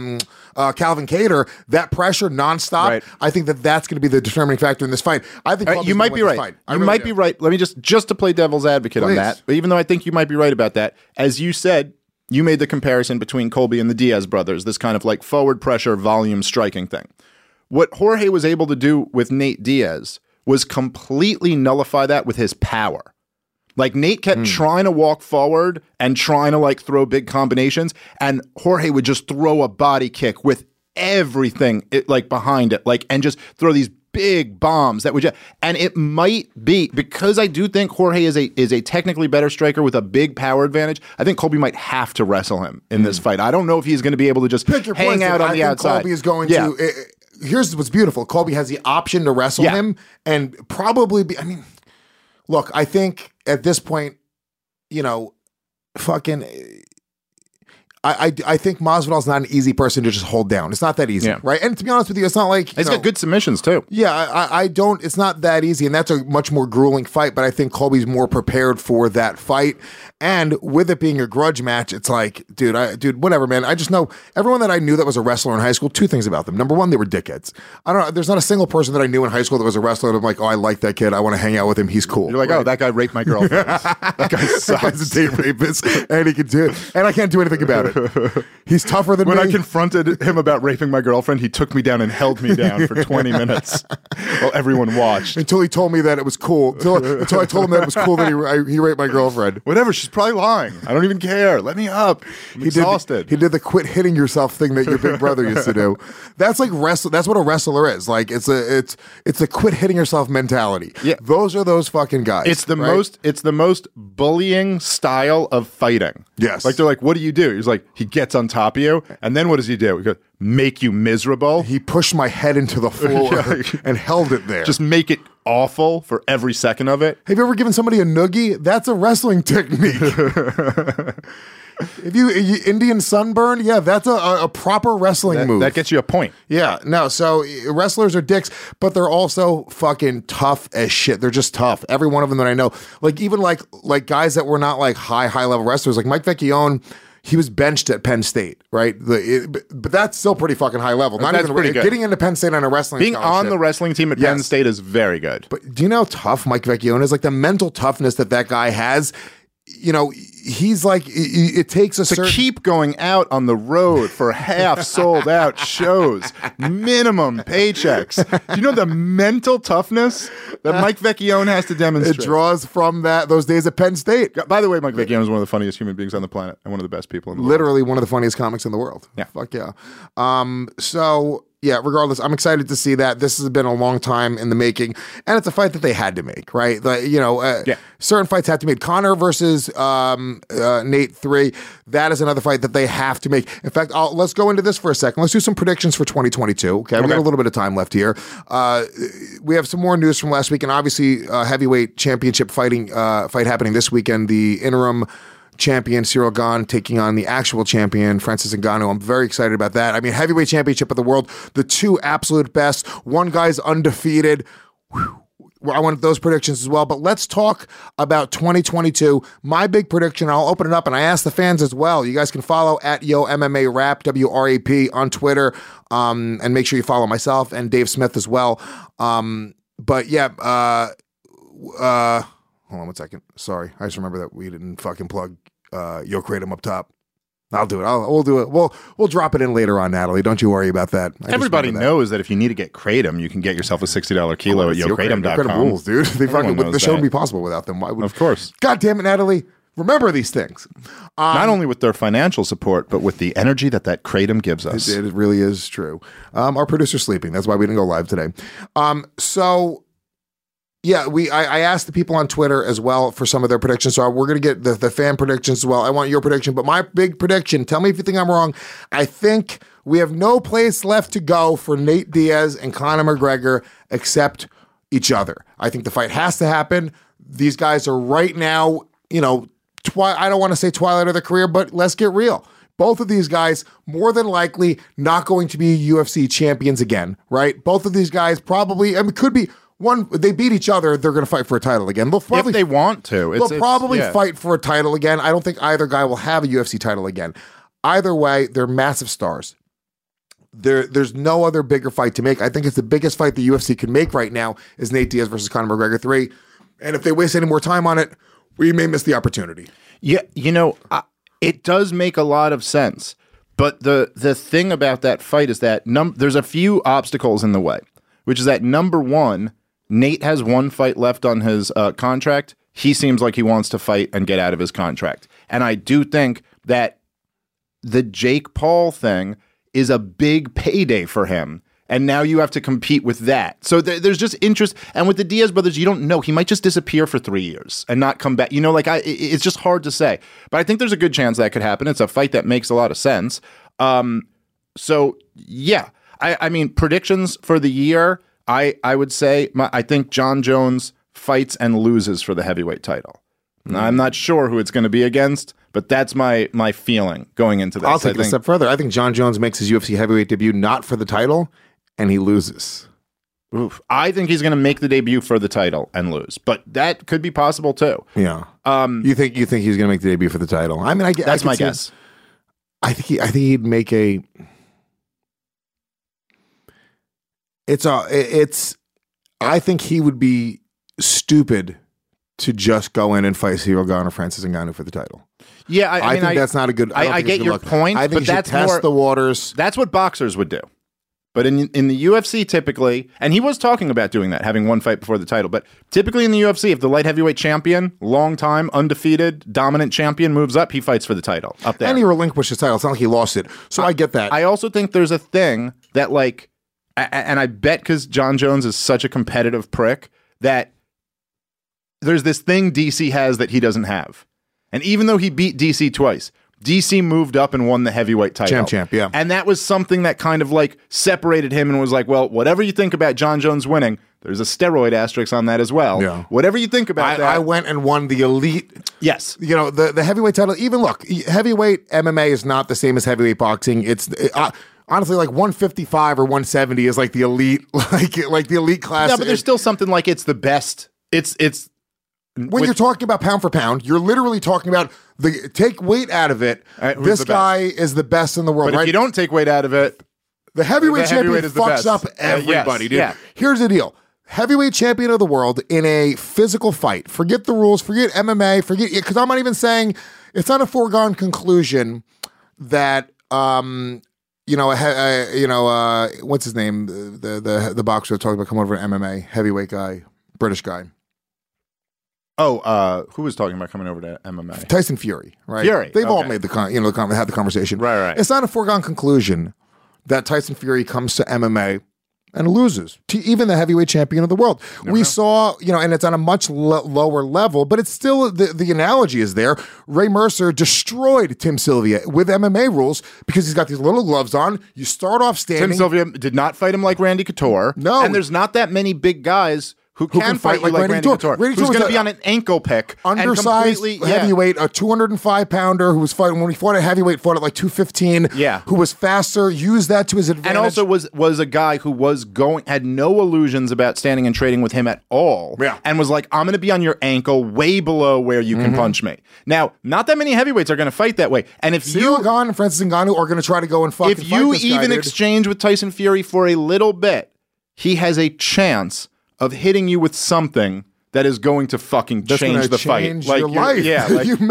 Calvin Kattar, that pressure nonstop, right. I think that's going to be the determining factor in this fight. I think you might be right. You might be right. Let me just to play devil's advocate on that. But even though I think you might be right about that, as you said, you made the comparison between Colby and the Diaz brothers, this kind of like forward pressure, volume striking thing. What Jorge was able to do with Nate Diaz was completely nullify that with his power. Like Nate kept trying to walk forward and trying to like throw big combinations, and Jorge would just throw a body kick with everything behind it, and just throw these big bombs that would just, and it might be because I do think Jorge is a technically better striker with a big power advantage. I think Colby might have to wrestle him in this fight. I don't know if he's going to be able to just hang out on the outside. Colby is going to. Here's what's beautiful. Colby has the option to wrestle him and probably be. I mean, look, I think at this point, fucking. I think Masvidal's not an easy person to just hold down. It's not that easy, right? And to be honest with you, it's not like he's got good submissions too. Yeah, I don't. It's not that easy, and that's a much more grueling fight. But I think Colby's more prepared for that fight. And with it being a grudge match, it's like, dude, whatever, man. I just know everyone that I knew that was a wrestler in high school. Two things about them. Number one, they were dickheads. I don't know. There's not a single person that I knew in high school that was a wrestler. And I'm like, oh, I like that kid. I want to hang out with him. He's cool. You're like, oh, that guy raped my girlfriend. That guy sucks. That guy's a date rapist, and he can do it, and I can't do anything about it. He's tougher than When me. I confronted him about raping my girlfriend, he took me down and held me down for 20 minutes while everyone watched. Until he told me that it was cool. Until I told him that it was cool that he raped my girlfriend. Whatever, she's probably lying. I don't even care. Let me up. I'm exhausted. He did the quit hitting yourself thing that your big brother used to do. That's like That's what a wrestler is. Like it's a quit hitting yourself mentality. Yeah. Those are those fucking guys. It's the right? most bullying style of fighting. Yes. Like they're like, what do you do? He's like, he gets on top of you, and then what does he do? He goes, make you miserable. He pushed my head into the floor Yeah. and held it there. Just make it awful for every second of it. Have you ever given somebody a noogie? That's a wrestling technique. If you Indian sunburn, yeah, that's a proper wrestling move. That gets you a point. Yeah, no, so wrestlers are dicks, but they're also fucking tough as shit. They're just tough. Every one of them that I know. Like even like guys that were not like high level wrestlers, like Mike Vecchione, he was benched at Penn State, right? But that's still pretty fucking high level. Not That's even pretty good. Getting into Penn State on a wrestling Being on scholarship. the wrestling team at Penn Yes. State is very good. But do you know how tough Mike Vecchione is? Like the mental toughness that guy has. You know, he's like, it takes a To certain... keep going out on the road for half sold out shows, minimum paychecks. Do you know the mental toughness that Mike Vecchione has to It demonstrate? draws from those days at Penn State. By the way, Mike Vecchione is one of the funniest human beings on the planet and one of the best people in the world. Literally one of the funniest comics in the world. Yeah. Fuck yeah. So yeah, regardless, I'm excited to see that. This has been a long time in the making, and it's a fight that they had to make, right? Like, certain fights have to be made. Conor versus Nate 3, that is another fight that they have to make. In fact, let's go into this for a second. Let's do some predictions for 2022. Okay, we got a little bit of time left here. We have some more news from last week, and obviously heavyweight championship fight happening this weekend. The interim champion Cyril Gane taking on the actual champion Francis Ngannou. I'm very excited about that. I mean, heavyweight championship of the world, the two absolute best. One guy's undefeated. Whew. I want those predictions as well. But let's talk about 2022. My big prediction, I'll open it up and I ask the fans as well. You guys can follow at Yo MMA Rap, WRAP on Twitter. And make sure you follow myself and Dave Smith as well. But yeah, hold on 1 second. Sorry. I just remember that we didn't fucking plug Yo Kratom up top. I'll do it. We'll do it. We'll drop it in later on, Natalie. Don't you worry about that. Everybody knows that if you need to get Kratom, you can get yourself a $60 kilo at YoKratom.com. Kratom rules, dude. They fucking knows the show wouldn't that. be possible without them. Why would? Of course. God damn it, Natalie. Remember these things. Not only with their financial support, but with the energy that Kratom gives us. It really is true. Our producer's sleeping. That's why we didn't go live today. So. Yeah, I asked the people on Twitter as well for some of their predictions. So we're going to get the fan predictions as well. I want your prediction, but my big prediction, tell me if you think I'm wrong. I think we have no place left to go for Nate Diaz and Conor McGregor except each other. I think the fight has to happen. These guys are right now, I don't want to say twilight of their career, but let's get real. Both of these guys, more than likely, not going to be UFC champions again, right? Both of these guys probably, could be. One, they beat each other, they're going to fight for a title again. They'll probably, if they want to. They'll probably fight for a title again. I don't think either guy will have a UFC title again. Either way, they're massive stars. There's no other bigger fight to make. I think it's the biggest fight the UFC can make right now is Nate Diaz versus Conor McGregor 3. And if they waste any more time on it, we may miss the opportunity. Yeah, it does make a lot of sense. But the thing about that fight is that there's a few obstacles in the way, which is that number one, Nate has one fight left on his contract. He seems like he wants to fight and get out of his contract. And I do think that the Jake Paul thing is a big payday for him. And now you have to compete with that. So there's just interest. And with the Diaz brothers, you don't know. He might just disappear for 3 years and not come back. It's just hard to say. But I think there's a good chance that could happen. It's a fight that makes a lot of sense. So, yeah. I mean, predictions for the year, I would say, I think John Jones fights and loses for the heavyweight title. Now, I'm not sure who it's going to be against, but that's my feeling going into this. I'll take it a step further. I think John Jones makes his UFC heavyweight debut not for the title, and he loses. Oof. I think he's going to make the debut for the title and lose, but that could be possible too. Yeah. You think he's going to make the debut for the title? I mean, that's my guess. I think he'd make a. I think he would be stupid to just go in and fight Ciryl Gane or Francis Ngannou for the title. Yeah, I think that's not a good. I get your point. I think but you should that's test more, the waters. That's what boxers would do. But in the UFC, typically, and he was talking about doing that, having one fight before the title. But typically in the UFC, if the light heavyweight champion, long time, undefeated, dominant champion moves up, he fights for the title up there. And he relinquished his title. It's not like he lost it. So I get that. I also think there's a thing that, like, and I bet because John Jones is such a competitive prick, that there's this thing DC has that he doesn't have. And even though he beat DC twice, DC moved up and won the heavyweight title. Champ, yeah. And that was something that kind of like separated him and was like, well, whatever you think about John Jones winning, there's a steroid asterisk on that as well. Yeah. Whatever you think about that. I went and won the elite. Yes. You know, the heavyweight title. Even look, heavyweight MMA is not the same as heavyweight boxing. It's honestly like 155 or 170 is like the elite, like the elite class. No, but there's still something like it's the best. It's when you're talking about pound for pound, you're literally talking about take weight out of it. This guy is the best in the world. But right? if you don't take weight out of it, the heavyweight champion is the fucks best. up everybody, Yes, dude. yeah. Here's the deal. Heavyweight champion of the world in a physical fight. Forget the rules, forget MMA, because I'm not even saying it's not a foregone conclusion that what's his name? The boxer that talked about coming over to MMA, heavyweight guy, British guy. Oh, who was talking about coming over to MMA? Tyson Fury, right? Fury. They've all Okay. made had the conversation. Right. It's not a foregone conclusion that Tyson Fury comes to MMA and loses to even the heavyweight champion of the world. We saw, and it's on a much lower level, but it's still, the analogy is there. Ray Mercer destroyed Tim Sylvia with MMA rules because he's got these little gloves on. You start off standing. Tim Sylvia did not fight him like Randy Couture. No. And there's not that many big guys who can fight you like Randy Couture. Randy Who's Couture going to was be on an ankle pick. Undersized and heavyweight, a 205-pounder who was fighting, when he fought at heavyweight, fought at like 215. Yeah. Who was faster, used that to his advantage. And also was a guy who had no illusions about standing and trading with him at all. Yeah. And was like, I'm going to be on your ankle way below where you can punch me. Now, not that many heavyweights are going to fight that way. And if Ciryl Gane and Francis Ngannou are going to try to go and fucking if you fight this guy, even dude. exchange with Tyson Fury for a little bit, he has a chance of hitting you with something that is going to fucking That's change gonna the change fight. your life. Yeah, like you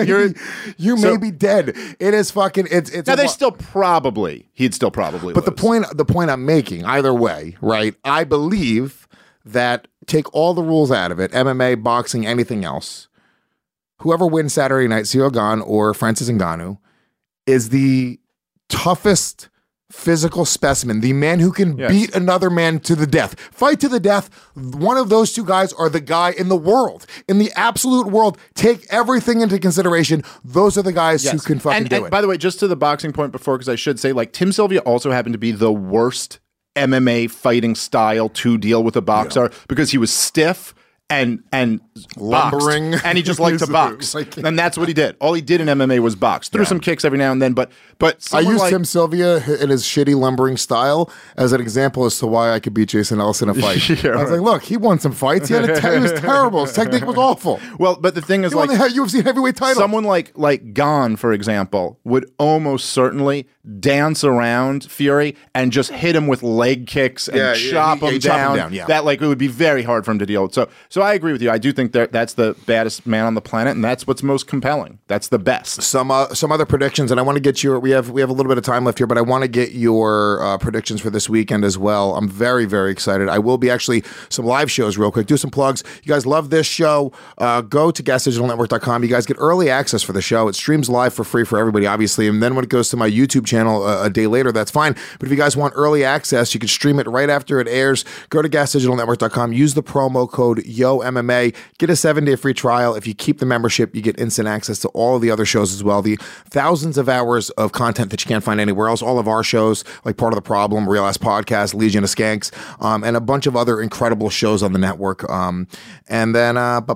may be dead. It is fucking. It's. Now he'd still probably But lose. the point I'm making, either way, right? I believe that take all the rules out of it, MMA, boxing, anything else. Whoever wins Saturday night, Ciryl Gane or Francis Ngannou, is the toughest physical specimen, the man who can beat another man to the death, fight to the death. One of those two guys are the guy in the world, in the absolute world. Take everything into consideration. Those are the guys who can fucking do it. By the way, just to the boxing point before, because I should say, like, Tim Sylvia also happened to be the worst MMA fighting style to deal with a boxer because he was stiff and Lumbering. boxed, and he just liked to box, and that's what he did. All he did in MMA was box. Threw some kicks every now and then, but I used Tim Sylvia in his shitty lumbering style as an example as to why I could beat Jason Ellis in a fight. I was like, look, he won some fights. He was terrible. His technique was awful. Well, but the thing is, He won the UFC heavyweight title. someone like Gane, for example, would almost certainly dance around Fury and just hit him with leg kicks and chop him down. That it would be very hard for him to deal with. So I agree with you. I do think that's the baddest man on the planet, and that's what's most compelling. That's the best. Some other predictions, and I want to get your. We have a little bit of time left here, but I want to get your predictions for this weekend as well. I'm very, very excited. I will be actually some live shows real quick. Do some plugs. You guys love this show. Go to GasDigitalNetwork.com. You guys get early access for the show. It streams live for free for everybody, obviously, and then when it goes to my YouTube channel a day later, that's fine. But if you guys want early access, you can stream it right after it airs. Go to GasDigitalNetwork.com. Use the promo code YOMMA. Get a 7-day free trial. If you keep the membership, you get instant access to all of the other shows as well. The thousands of hours of content that you can't find anywhere else. All of our shows, like Part of the Problem, Real Ass Podcast, Legion of Skanks, and a bunch of other incredible shows on the network. And then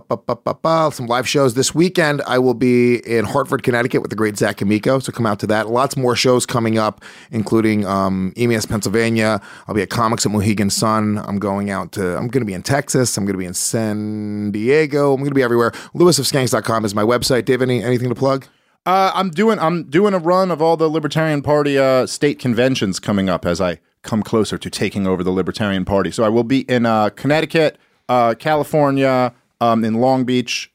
some live shows this weekend. I will be in Hartford, Connecticut with the great Zach Amico, so come out to that. Lots more shows coming up, including EMS Pennsylvania. I'll be at Comics at Mohegan Sun. I'm going to be in Texas. I'm going to be in San Diego. I'm going to be everywhere. LewisofSkanks.com is my website. Dave, anything to plug? I'm doing a run of all the Libertarian Party state conventions coming up as I come closer to taking over the Libertarian Party. So I will be in Connecticut, California, in Long Beach,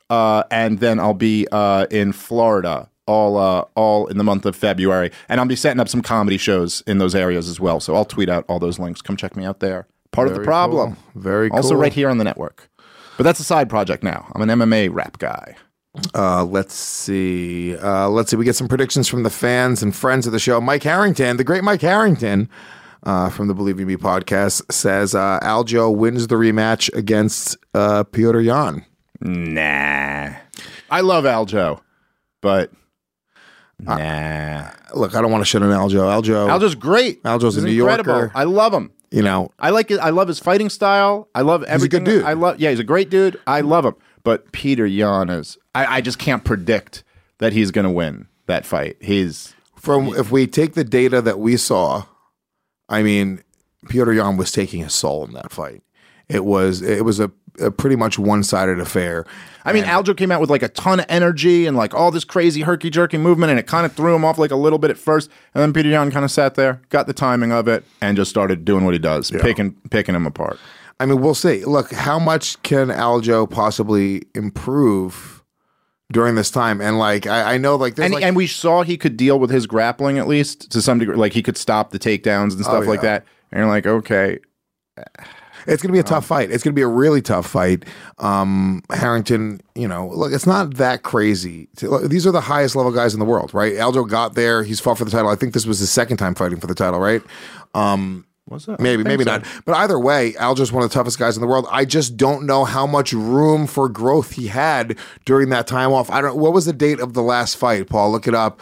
and then I'll be in Florida all in the month of February, and I'll be setting up some comedy shows in those areas as well. So I'll tweet out all those links. Come check me out there. Part of the problem. Cool. Very cool. Also right here on the network. But that's a side project now. I'm an MMA rap guy. Let's see. We get some predictions from the fans and friends of the show. Mike Harrington, the great Mike Harrington from the Believe in Me podcast, says Aljo wins the rematch against Petr Yan. Nah. I love Aljo, but nah. Look, I don't want to shit on Aljo. Aljo's great. Aljo's He's a New incredible. Yorker. I love him. You know, I like it. I love his fighting style. I love everything. He's a good dude. he's a great dude. I love him. But Petr Yan is. I just can't predict that he's going to win that fight. if we take the data that we saw, I mean, Petr Yan was taking his soul in that fight. It was a pretty much one-sided affair. I mean, Aljo came out with like a ton of energy and like all this crazy herky-jerky movement, and it kind of threw him off like a little bit at first. And then Petr Yan kind of sat there, got the timing of it, and just started doing what he does, picking him apart. I mean, we'll see. Look, how much can Aljo possibly improve during this time? And like, I know, like, there's and we saw he could deal with his grappling at least to some degree. Like he could stop the takedowns and stuff like that. And you're like, okay. It's going to be a tough fight. It's going to be a really tough fight. Harrington, look, it's not that crazy. Look, these are the highest level guys in the world, right? Aljo got there. He's fought for the title. I think this was his second time fighting for the title, right? Was that? Maybe not. But either way, Aljo's one of the toughest guys in the world. I just don't know how much room for growth he had during that time off. What was the date of the last fight, Paul? Look it up.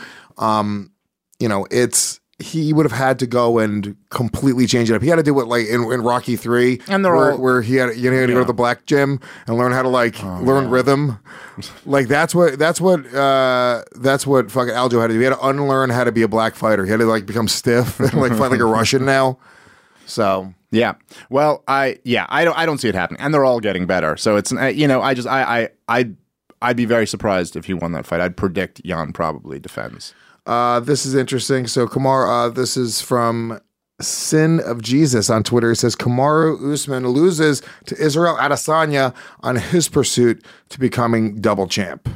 He would have had to go and completely change it up. He had to do it like in Rocky 3, and where he had to go to the black gym and learn how to learn rhythm. Like that's what fucking Aljo had to do. He had to unlearn how to be a black fighter. He had to become stiff and fight like a Russian now. So yeah, well, I don't see it happening, and they're all getting better. So it's I'd be very surprised if he won that fight. I'd predict Yan probably defends. This is interesting. So Kamaru, this is from Sin of Jesus on Twitter. He says Kamaru Usman loses to Israel Adesanya on his pursuit to becoming double champ.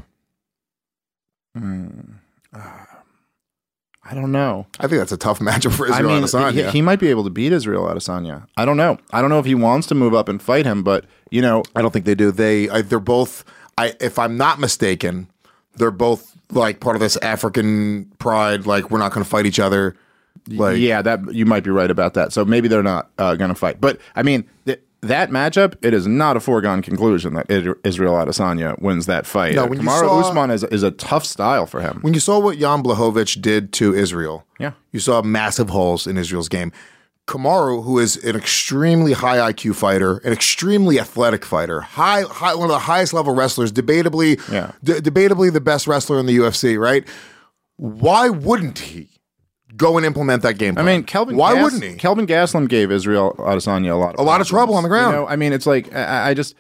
I don't know. I think that's a tough matchup for Israel Adesanya. He might be able to beat Israel Adesanya. I don't know. I don't know if he wants to move up and fight him, but I don't think they do. They're both. If I'm not mistaken, they're both like part of this African pride. Like we're not going to fight each other. That you might be right about that. So maybe they're not going to fight. But I mean, that matchup, it is not a foregone conclusion that Israel Adesanya wins that fight. No, Kamaru Usman is a tough style for him. When you saw what Jan Blachowicz did to Israel, yeah, you saw massive holes in Israel's game. Kamaru, who is an extremely high IQ fighter, an extremely athletic fighter, high one of the highest level wrestlers, debatably the best wrestler in the UFC, right? Why wouldn't he go and implement that game plan? I mean, wouldn't he? Kelvin Gastelum gave Israel Adesanya a lot of trouble on the ground. I mean, it's like I just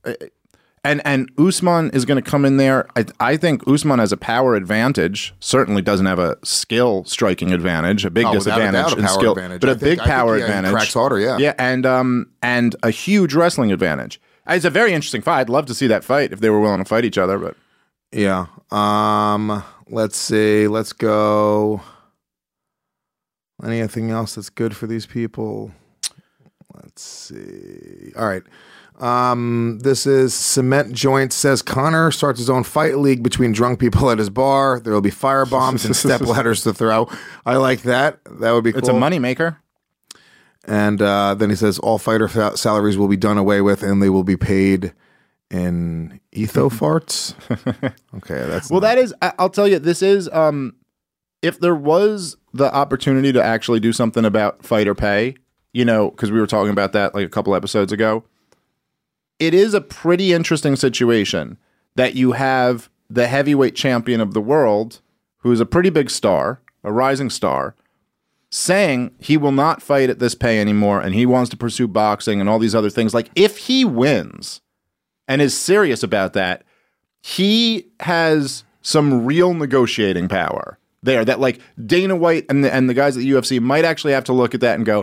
and Usman is going to come in there. I think Usman has a power advantage. Certainly doesn't have a skill striking advantage, a big disadvantage in skill, but a big power advantage. He cracks harder, yeah, and a huge wrestling advantage. It's a very interesting fight. I'd love to see that fight if they were willing to fight each other. But yeah, let's see. Let's go. Anything else that's good for these people? Let's see. All right. This is Cement Joint says Connor starts his own fight league between drunk people at his bar. There will be fire bombs and step ladders to throw. I like that. That would be cool. It's a moneymaker. And then he says all fighter salaries will be done away with and they will be paid in etho farts. Okay, that is. I'll tell you, this is. If there was the opportunity to actually do something about fighter pay, because we were talking about that like a couple episodes ago. It is a pretty interesting situation that you have the heavyweight champion of the world, who is a pretty big star, a rising star, saying he will not fight at this pay anymore and he wants to pursue boxing and all these other things. Like, if he wins and is serious about that, he has some real negotiating power there that, like, Dana White and the guys at the UFC might actually have to look at that and go,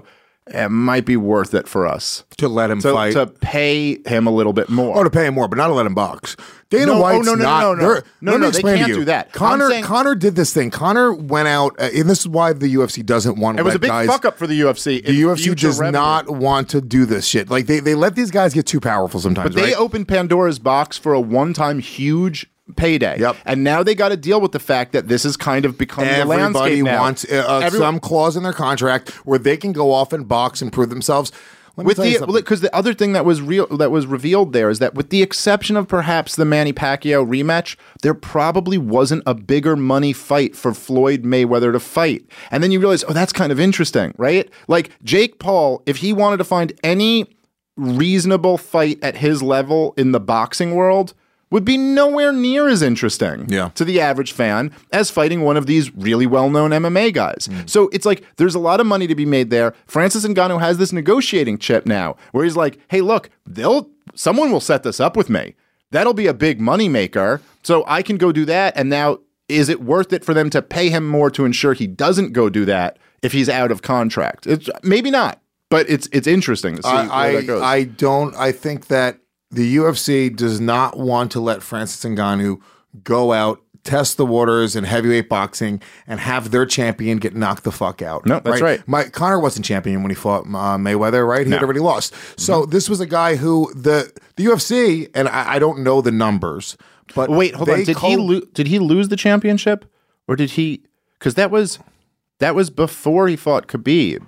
it might be worth it for us to let him fight. to pay him a little bit more. Oh, to pay him more, but not to let him box. Dana No, White's no, not. Let me they explain can't to you. do that. Connor did this thing. Connor went out, and this is why the UFC doesn't want to. It was a big guys, fuck up for the UFC. The UFC does not want to do this shit. Like they let these guys get too powerful sometimes. But they right? opened Pandora's box for a one-time huge payday. Yep. And now they got to deal with the fact that this has kind of become the Everybody landscape now. wants some clause in their contract where they can go off and box and prove themselves. Because the other thing that was revealed there is that with the exception of perhaps the Manny Pacquiao rematch, there probably wasn't a bigger money fight for Floyd Mayweather to fight. And then you realize, oh, that's kind of interesting, right? Like Jake Paul, if he wanted to find any reasonable fight at his level in the boxing world, would be nowhere near as interesting to the average fan as fighting one of these really well-known MMA guys. So it's like there's a lot of money to be made there. Francis Ngannou has this negotiating chip now where he's like, hey, look, someone will set this up with me. That'll be a big money maker. So I can go do that. And now is it worth it for them to pay him more to ensure he doesn't go do that if he's out of contract? It's maybe not, but it's interesting to see where that goes. I think that the UFC does not want to let Francis Ngannou go out, test the waters in heavyweight boxing, and have their champion get knocked the fuck out. No, that's right. Connor wasn't champion when he fought Mayweather, right? He had already lost. So this was a guy who the UFC, and I don't know the numbers, but wait, hold on. Did he lose the championship, or did he? Because that was before he fought Khabib.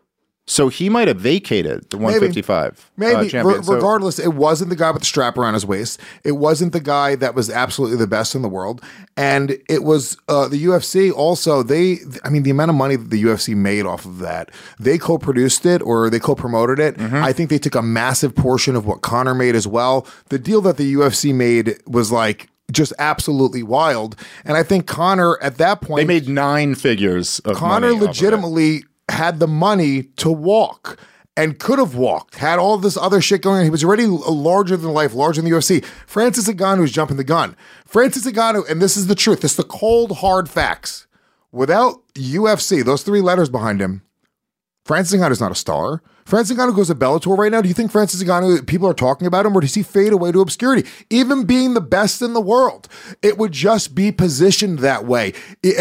So he might have vacated the 155 maybe. champion. Regardless, it wasn't the guy with the strap around his waist. It wasn't the guy that was absolutely the best in the world. And it was the UFC also. The amount of money that the UFC made off of that, they co-produced it or they co-promoted it. I think they took a massive portion of what Conor made as well. The deal that the UFC made was like just absolutely wild. And I think Conor at that point, they made 9 figures of Conor money legitimately had the money to walk and could have walked, had all this other shit going on. He was already larger than life, larger than the UFC. Francis Ngannou is jumping the gun. Francis Ngannou, and this is the truth, this is the cold, hard facts. Without UFC, those 3 letters behind him, Francis Ngannou is not a star. Francis Ngannou goes to Bellator right now. Do you think Francis Ngannou, people are talking about him, or does he fade away to obscurity? Even being the best in the world, it would just be positioned that way.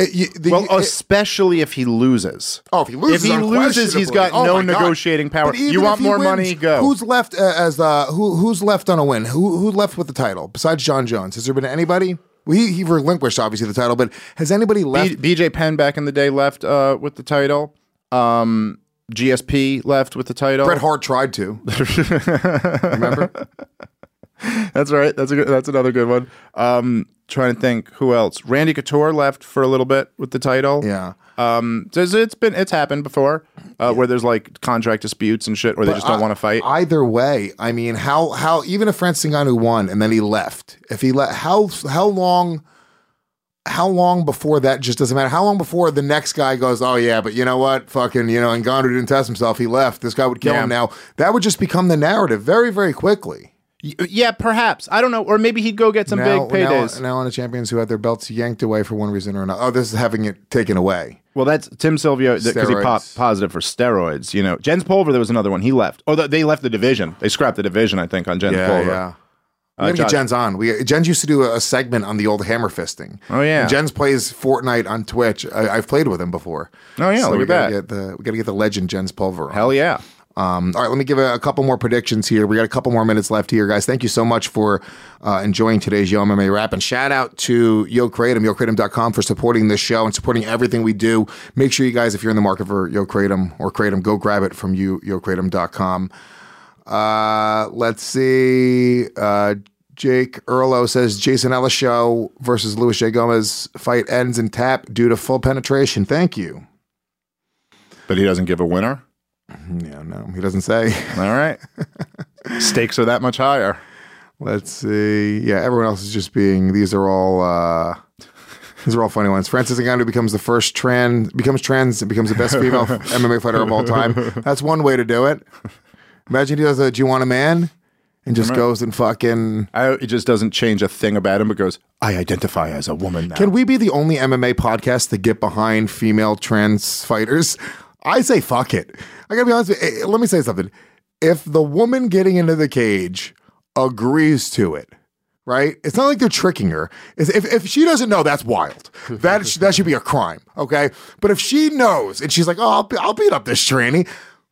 Especially if he loses. Oh, if he loses, he's got no negotiating power. You want more money? Go. Who's left who's left on a win? Who left with the title besides John Jones? Has there been anybody? Well, he relinquished obviously the title, but has anybody left? BJ Penn back in the day left with the title. GSP left with the title. Bret Hart tried to. Remember? That's right. That's another good one. Trying to think who else. Randy Couture left for a little bit with the title. Yeah. It's happened before where there's like contract disputes and shit where they just don't want to fight. Either way, I mean, how even if Francis Ngannou won and then he left, how long before that just doesn't matter? How long before the next guy goes, oh yeah, but you know what? Fucking, Ngannou didn't test himself. He left. This guy would kill him now. That would just become the narrative very, very quickly. Yeah, perhaps. I don't know. Or maybe he'd go get some big paydays. Now on the champions who had their belts yanked away for one reason or another. Oh, this is having it taken away. Well, that's Tim Sylvia because he popped positive for steroids. Jens Pulver, there was another one. He left. Oh, they left the division. They scrapped the division, I think, on Jens Pulver. Yeah. We're going to get Jens on. Jens used to do a segment on the old hammer fisting. Oh, yeah. And Jens plays Fortnite on Twitch. I've played with him before. Oh, yeah. So look at that. We got to get the legend Jens Pulver on. Hell yeah. All right, let me give a couple more predictions here. We got a couple more minutes left here, guys. Thank you so much for enjoying today's Yo MMA Wrap. And shout out to Yo Kratom, YoKratom.com for supporting this show and supporting everything we do. Make sure you guys, if you're in the market for Yo Kratom or Kratom, go grab it from YoKratom.com. Let's see. Jake Earlo says Jason Ellis show versus Luis J. Gomez fight ends in tap due to full penetration. Thank you. But he doesn't give a winner? Yeah, no, he doesn't say. All right. Stakes are that much higher. Let's see. Yeah, everyone else is just being. These are all funny ones. Francis Ngannou becomes trans and becomes the best female MMA fighter of all time. That's one way to do it. Imagine he does a "Do you want a man?" and just goes and fucking. It just doesn't change a thing about him, but goes, I identify as a woman now. Can we be the only MMA podcast to get behind female trans fighters? I say fuck it. I gotta be honest with you. Let me say something. If the woman getting into the cage agrees to it, right? It's not like they're tricking her. If she doesn't know, that's wild. That should be a crime, okay? But if she knows and she's like, oh, I'll beat up this tranny,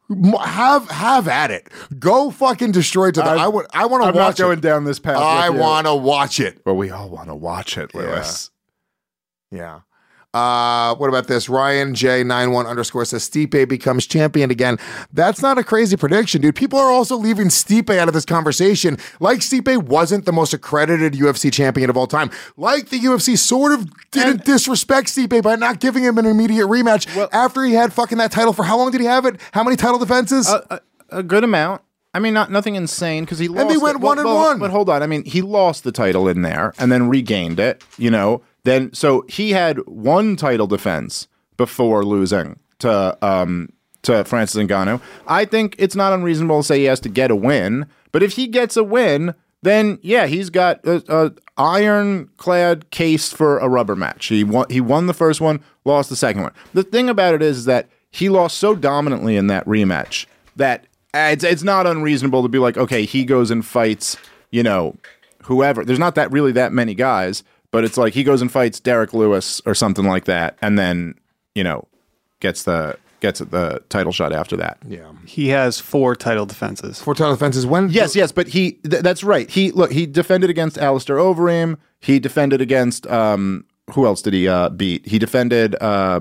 have at it. Go fucking destroy it to the. I want to watch it. I'm not going down this path. I want to watch it. But we all want to watch it, Lewis. Yeah. What about this? Ryan J91_ says Stipe becomes champion again. That's not a crazy prediction, dude. People are also leaving Stipe out of this conversation. Like Stipe wasn't the most accredited UFC champion of all time. Like the UFC sort of didn't disrespect Stipe by not giving him an immediate rematch after he had fucking that title. For how long did he have it? How many title defenses? A good amount. I mean, nothing insane because he lost. And they went 1-1. But hold on. I mean, he lost the title in there and then regained it, Then, so he had one title defense before losing to Francis Ngannou. I think it's not unreasonable to say he has to get a win, but if he gets a win, then yeah, he's got a ironclad case for a rubber match. He won the first one, lost the second one. The thing about it is that he lost so dominantly in that rematch that it's not unreasonable to be like, okay, he goes and fights, whoever. There's not really that many guys. But it's like he goes and fights Derek Lewis or something like that, and then gets the title shot after that. Yeah, he has 4 title defenses. 4 title defenses. When? Yes, but that's right. He defended against Alistair Overeem. He defended against who else did he beat? He defended.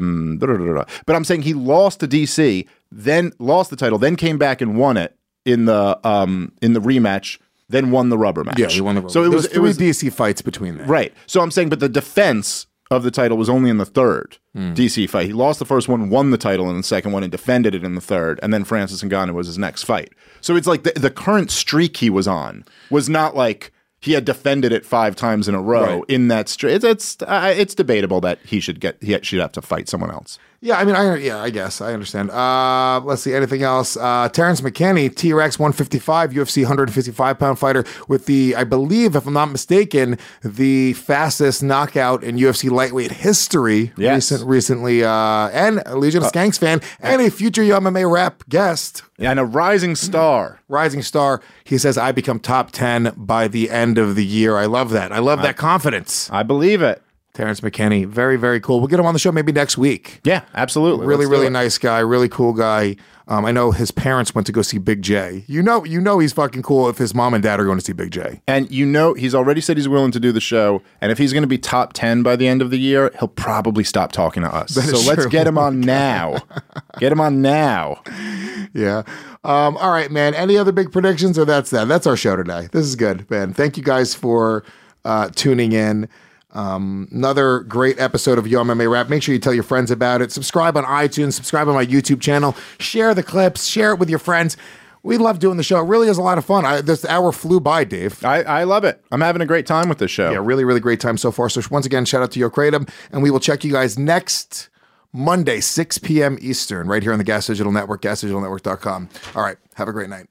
But I'm saying he lost to DC, then lost the title, then came back and won it in the rematch. Then won the rubber match. Yeah, he won the rubber. So it was 3 DC fights between them. Right. So I'm saying, but the defense of the title was only in the third DC fight. He lost the first one, won the title in the second one, and defended it in the third. And then Francis Ngannou was his next fight. So it's like the current streak he was on was not like he had defended it 5 times in a row in that streak. It's debatable that he should have to fight someone else. Yeah, I mean, I guess I understand. Let's see, anything else? Terrence McKinney, T-Rex 155, UFC 155-pound fighter with the, I believe, if I'm not mistaken, the fastest knockout in UFC lightweight history. Yes. Recently, and a Legion of Skanks fan, and a future MMA rap guest. And a rising star. Rising star. He says, I become top 10 by the end of the year. I love that. I love that confidence. I believe it. Terrence McKinney, very, very cool. We'll get him on the show maybe next week. Yeah, absolutely. Really nice guy, really cool guy. I know his parents went to go see Big J. You know he's fucking cool if his mom and dad are going to see Big J. And he's already said he's willing to do the show. And if he's going to be top 10 by the end of the year, he'll probably stop talking to us. So let's get him on now. Get him on now. Yeah. All right, man. Any other big predictions or that's that? That's our show today. This is good, man. Thank you guys for tuning in. Another great episode of Yo MMA Rap. Make sure you tell your friends about it. Subscribe on iTunes, subscribe on my YouTube channel, share the clips, share it with your friends. We love doing the show. It really is a lot of fun. This hour flew by, Dave. I love it. I'm having a great time with this show. Yeah, really, really great time so far. So once again, shout out to Yo Kratom, and we will check you guys next Monday, 6 p.m. Eastern, right here on the Gas Digital Network, gasdigitalnetwork.com. All right, have a great night.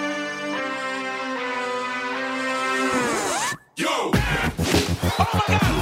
Yo! Oh my God!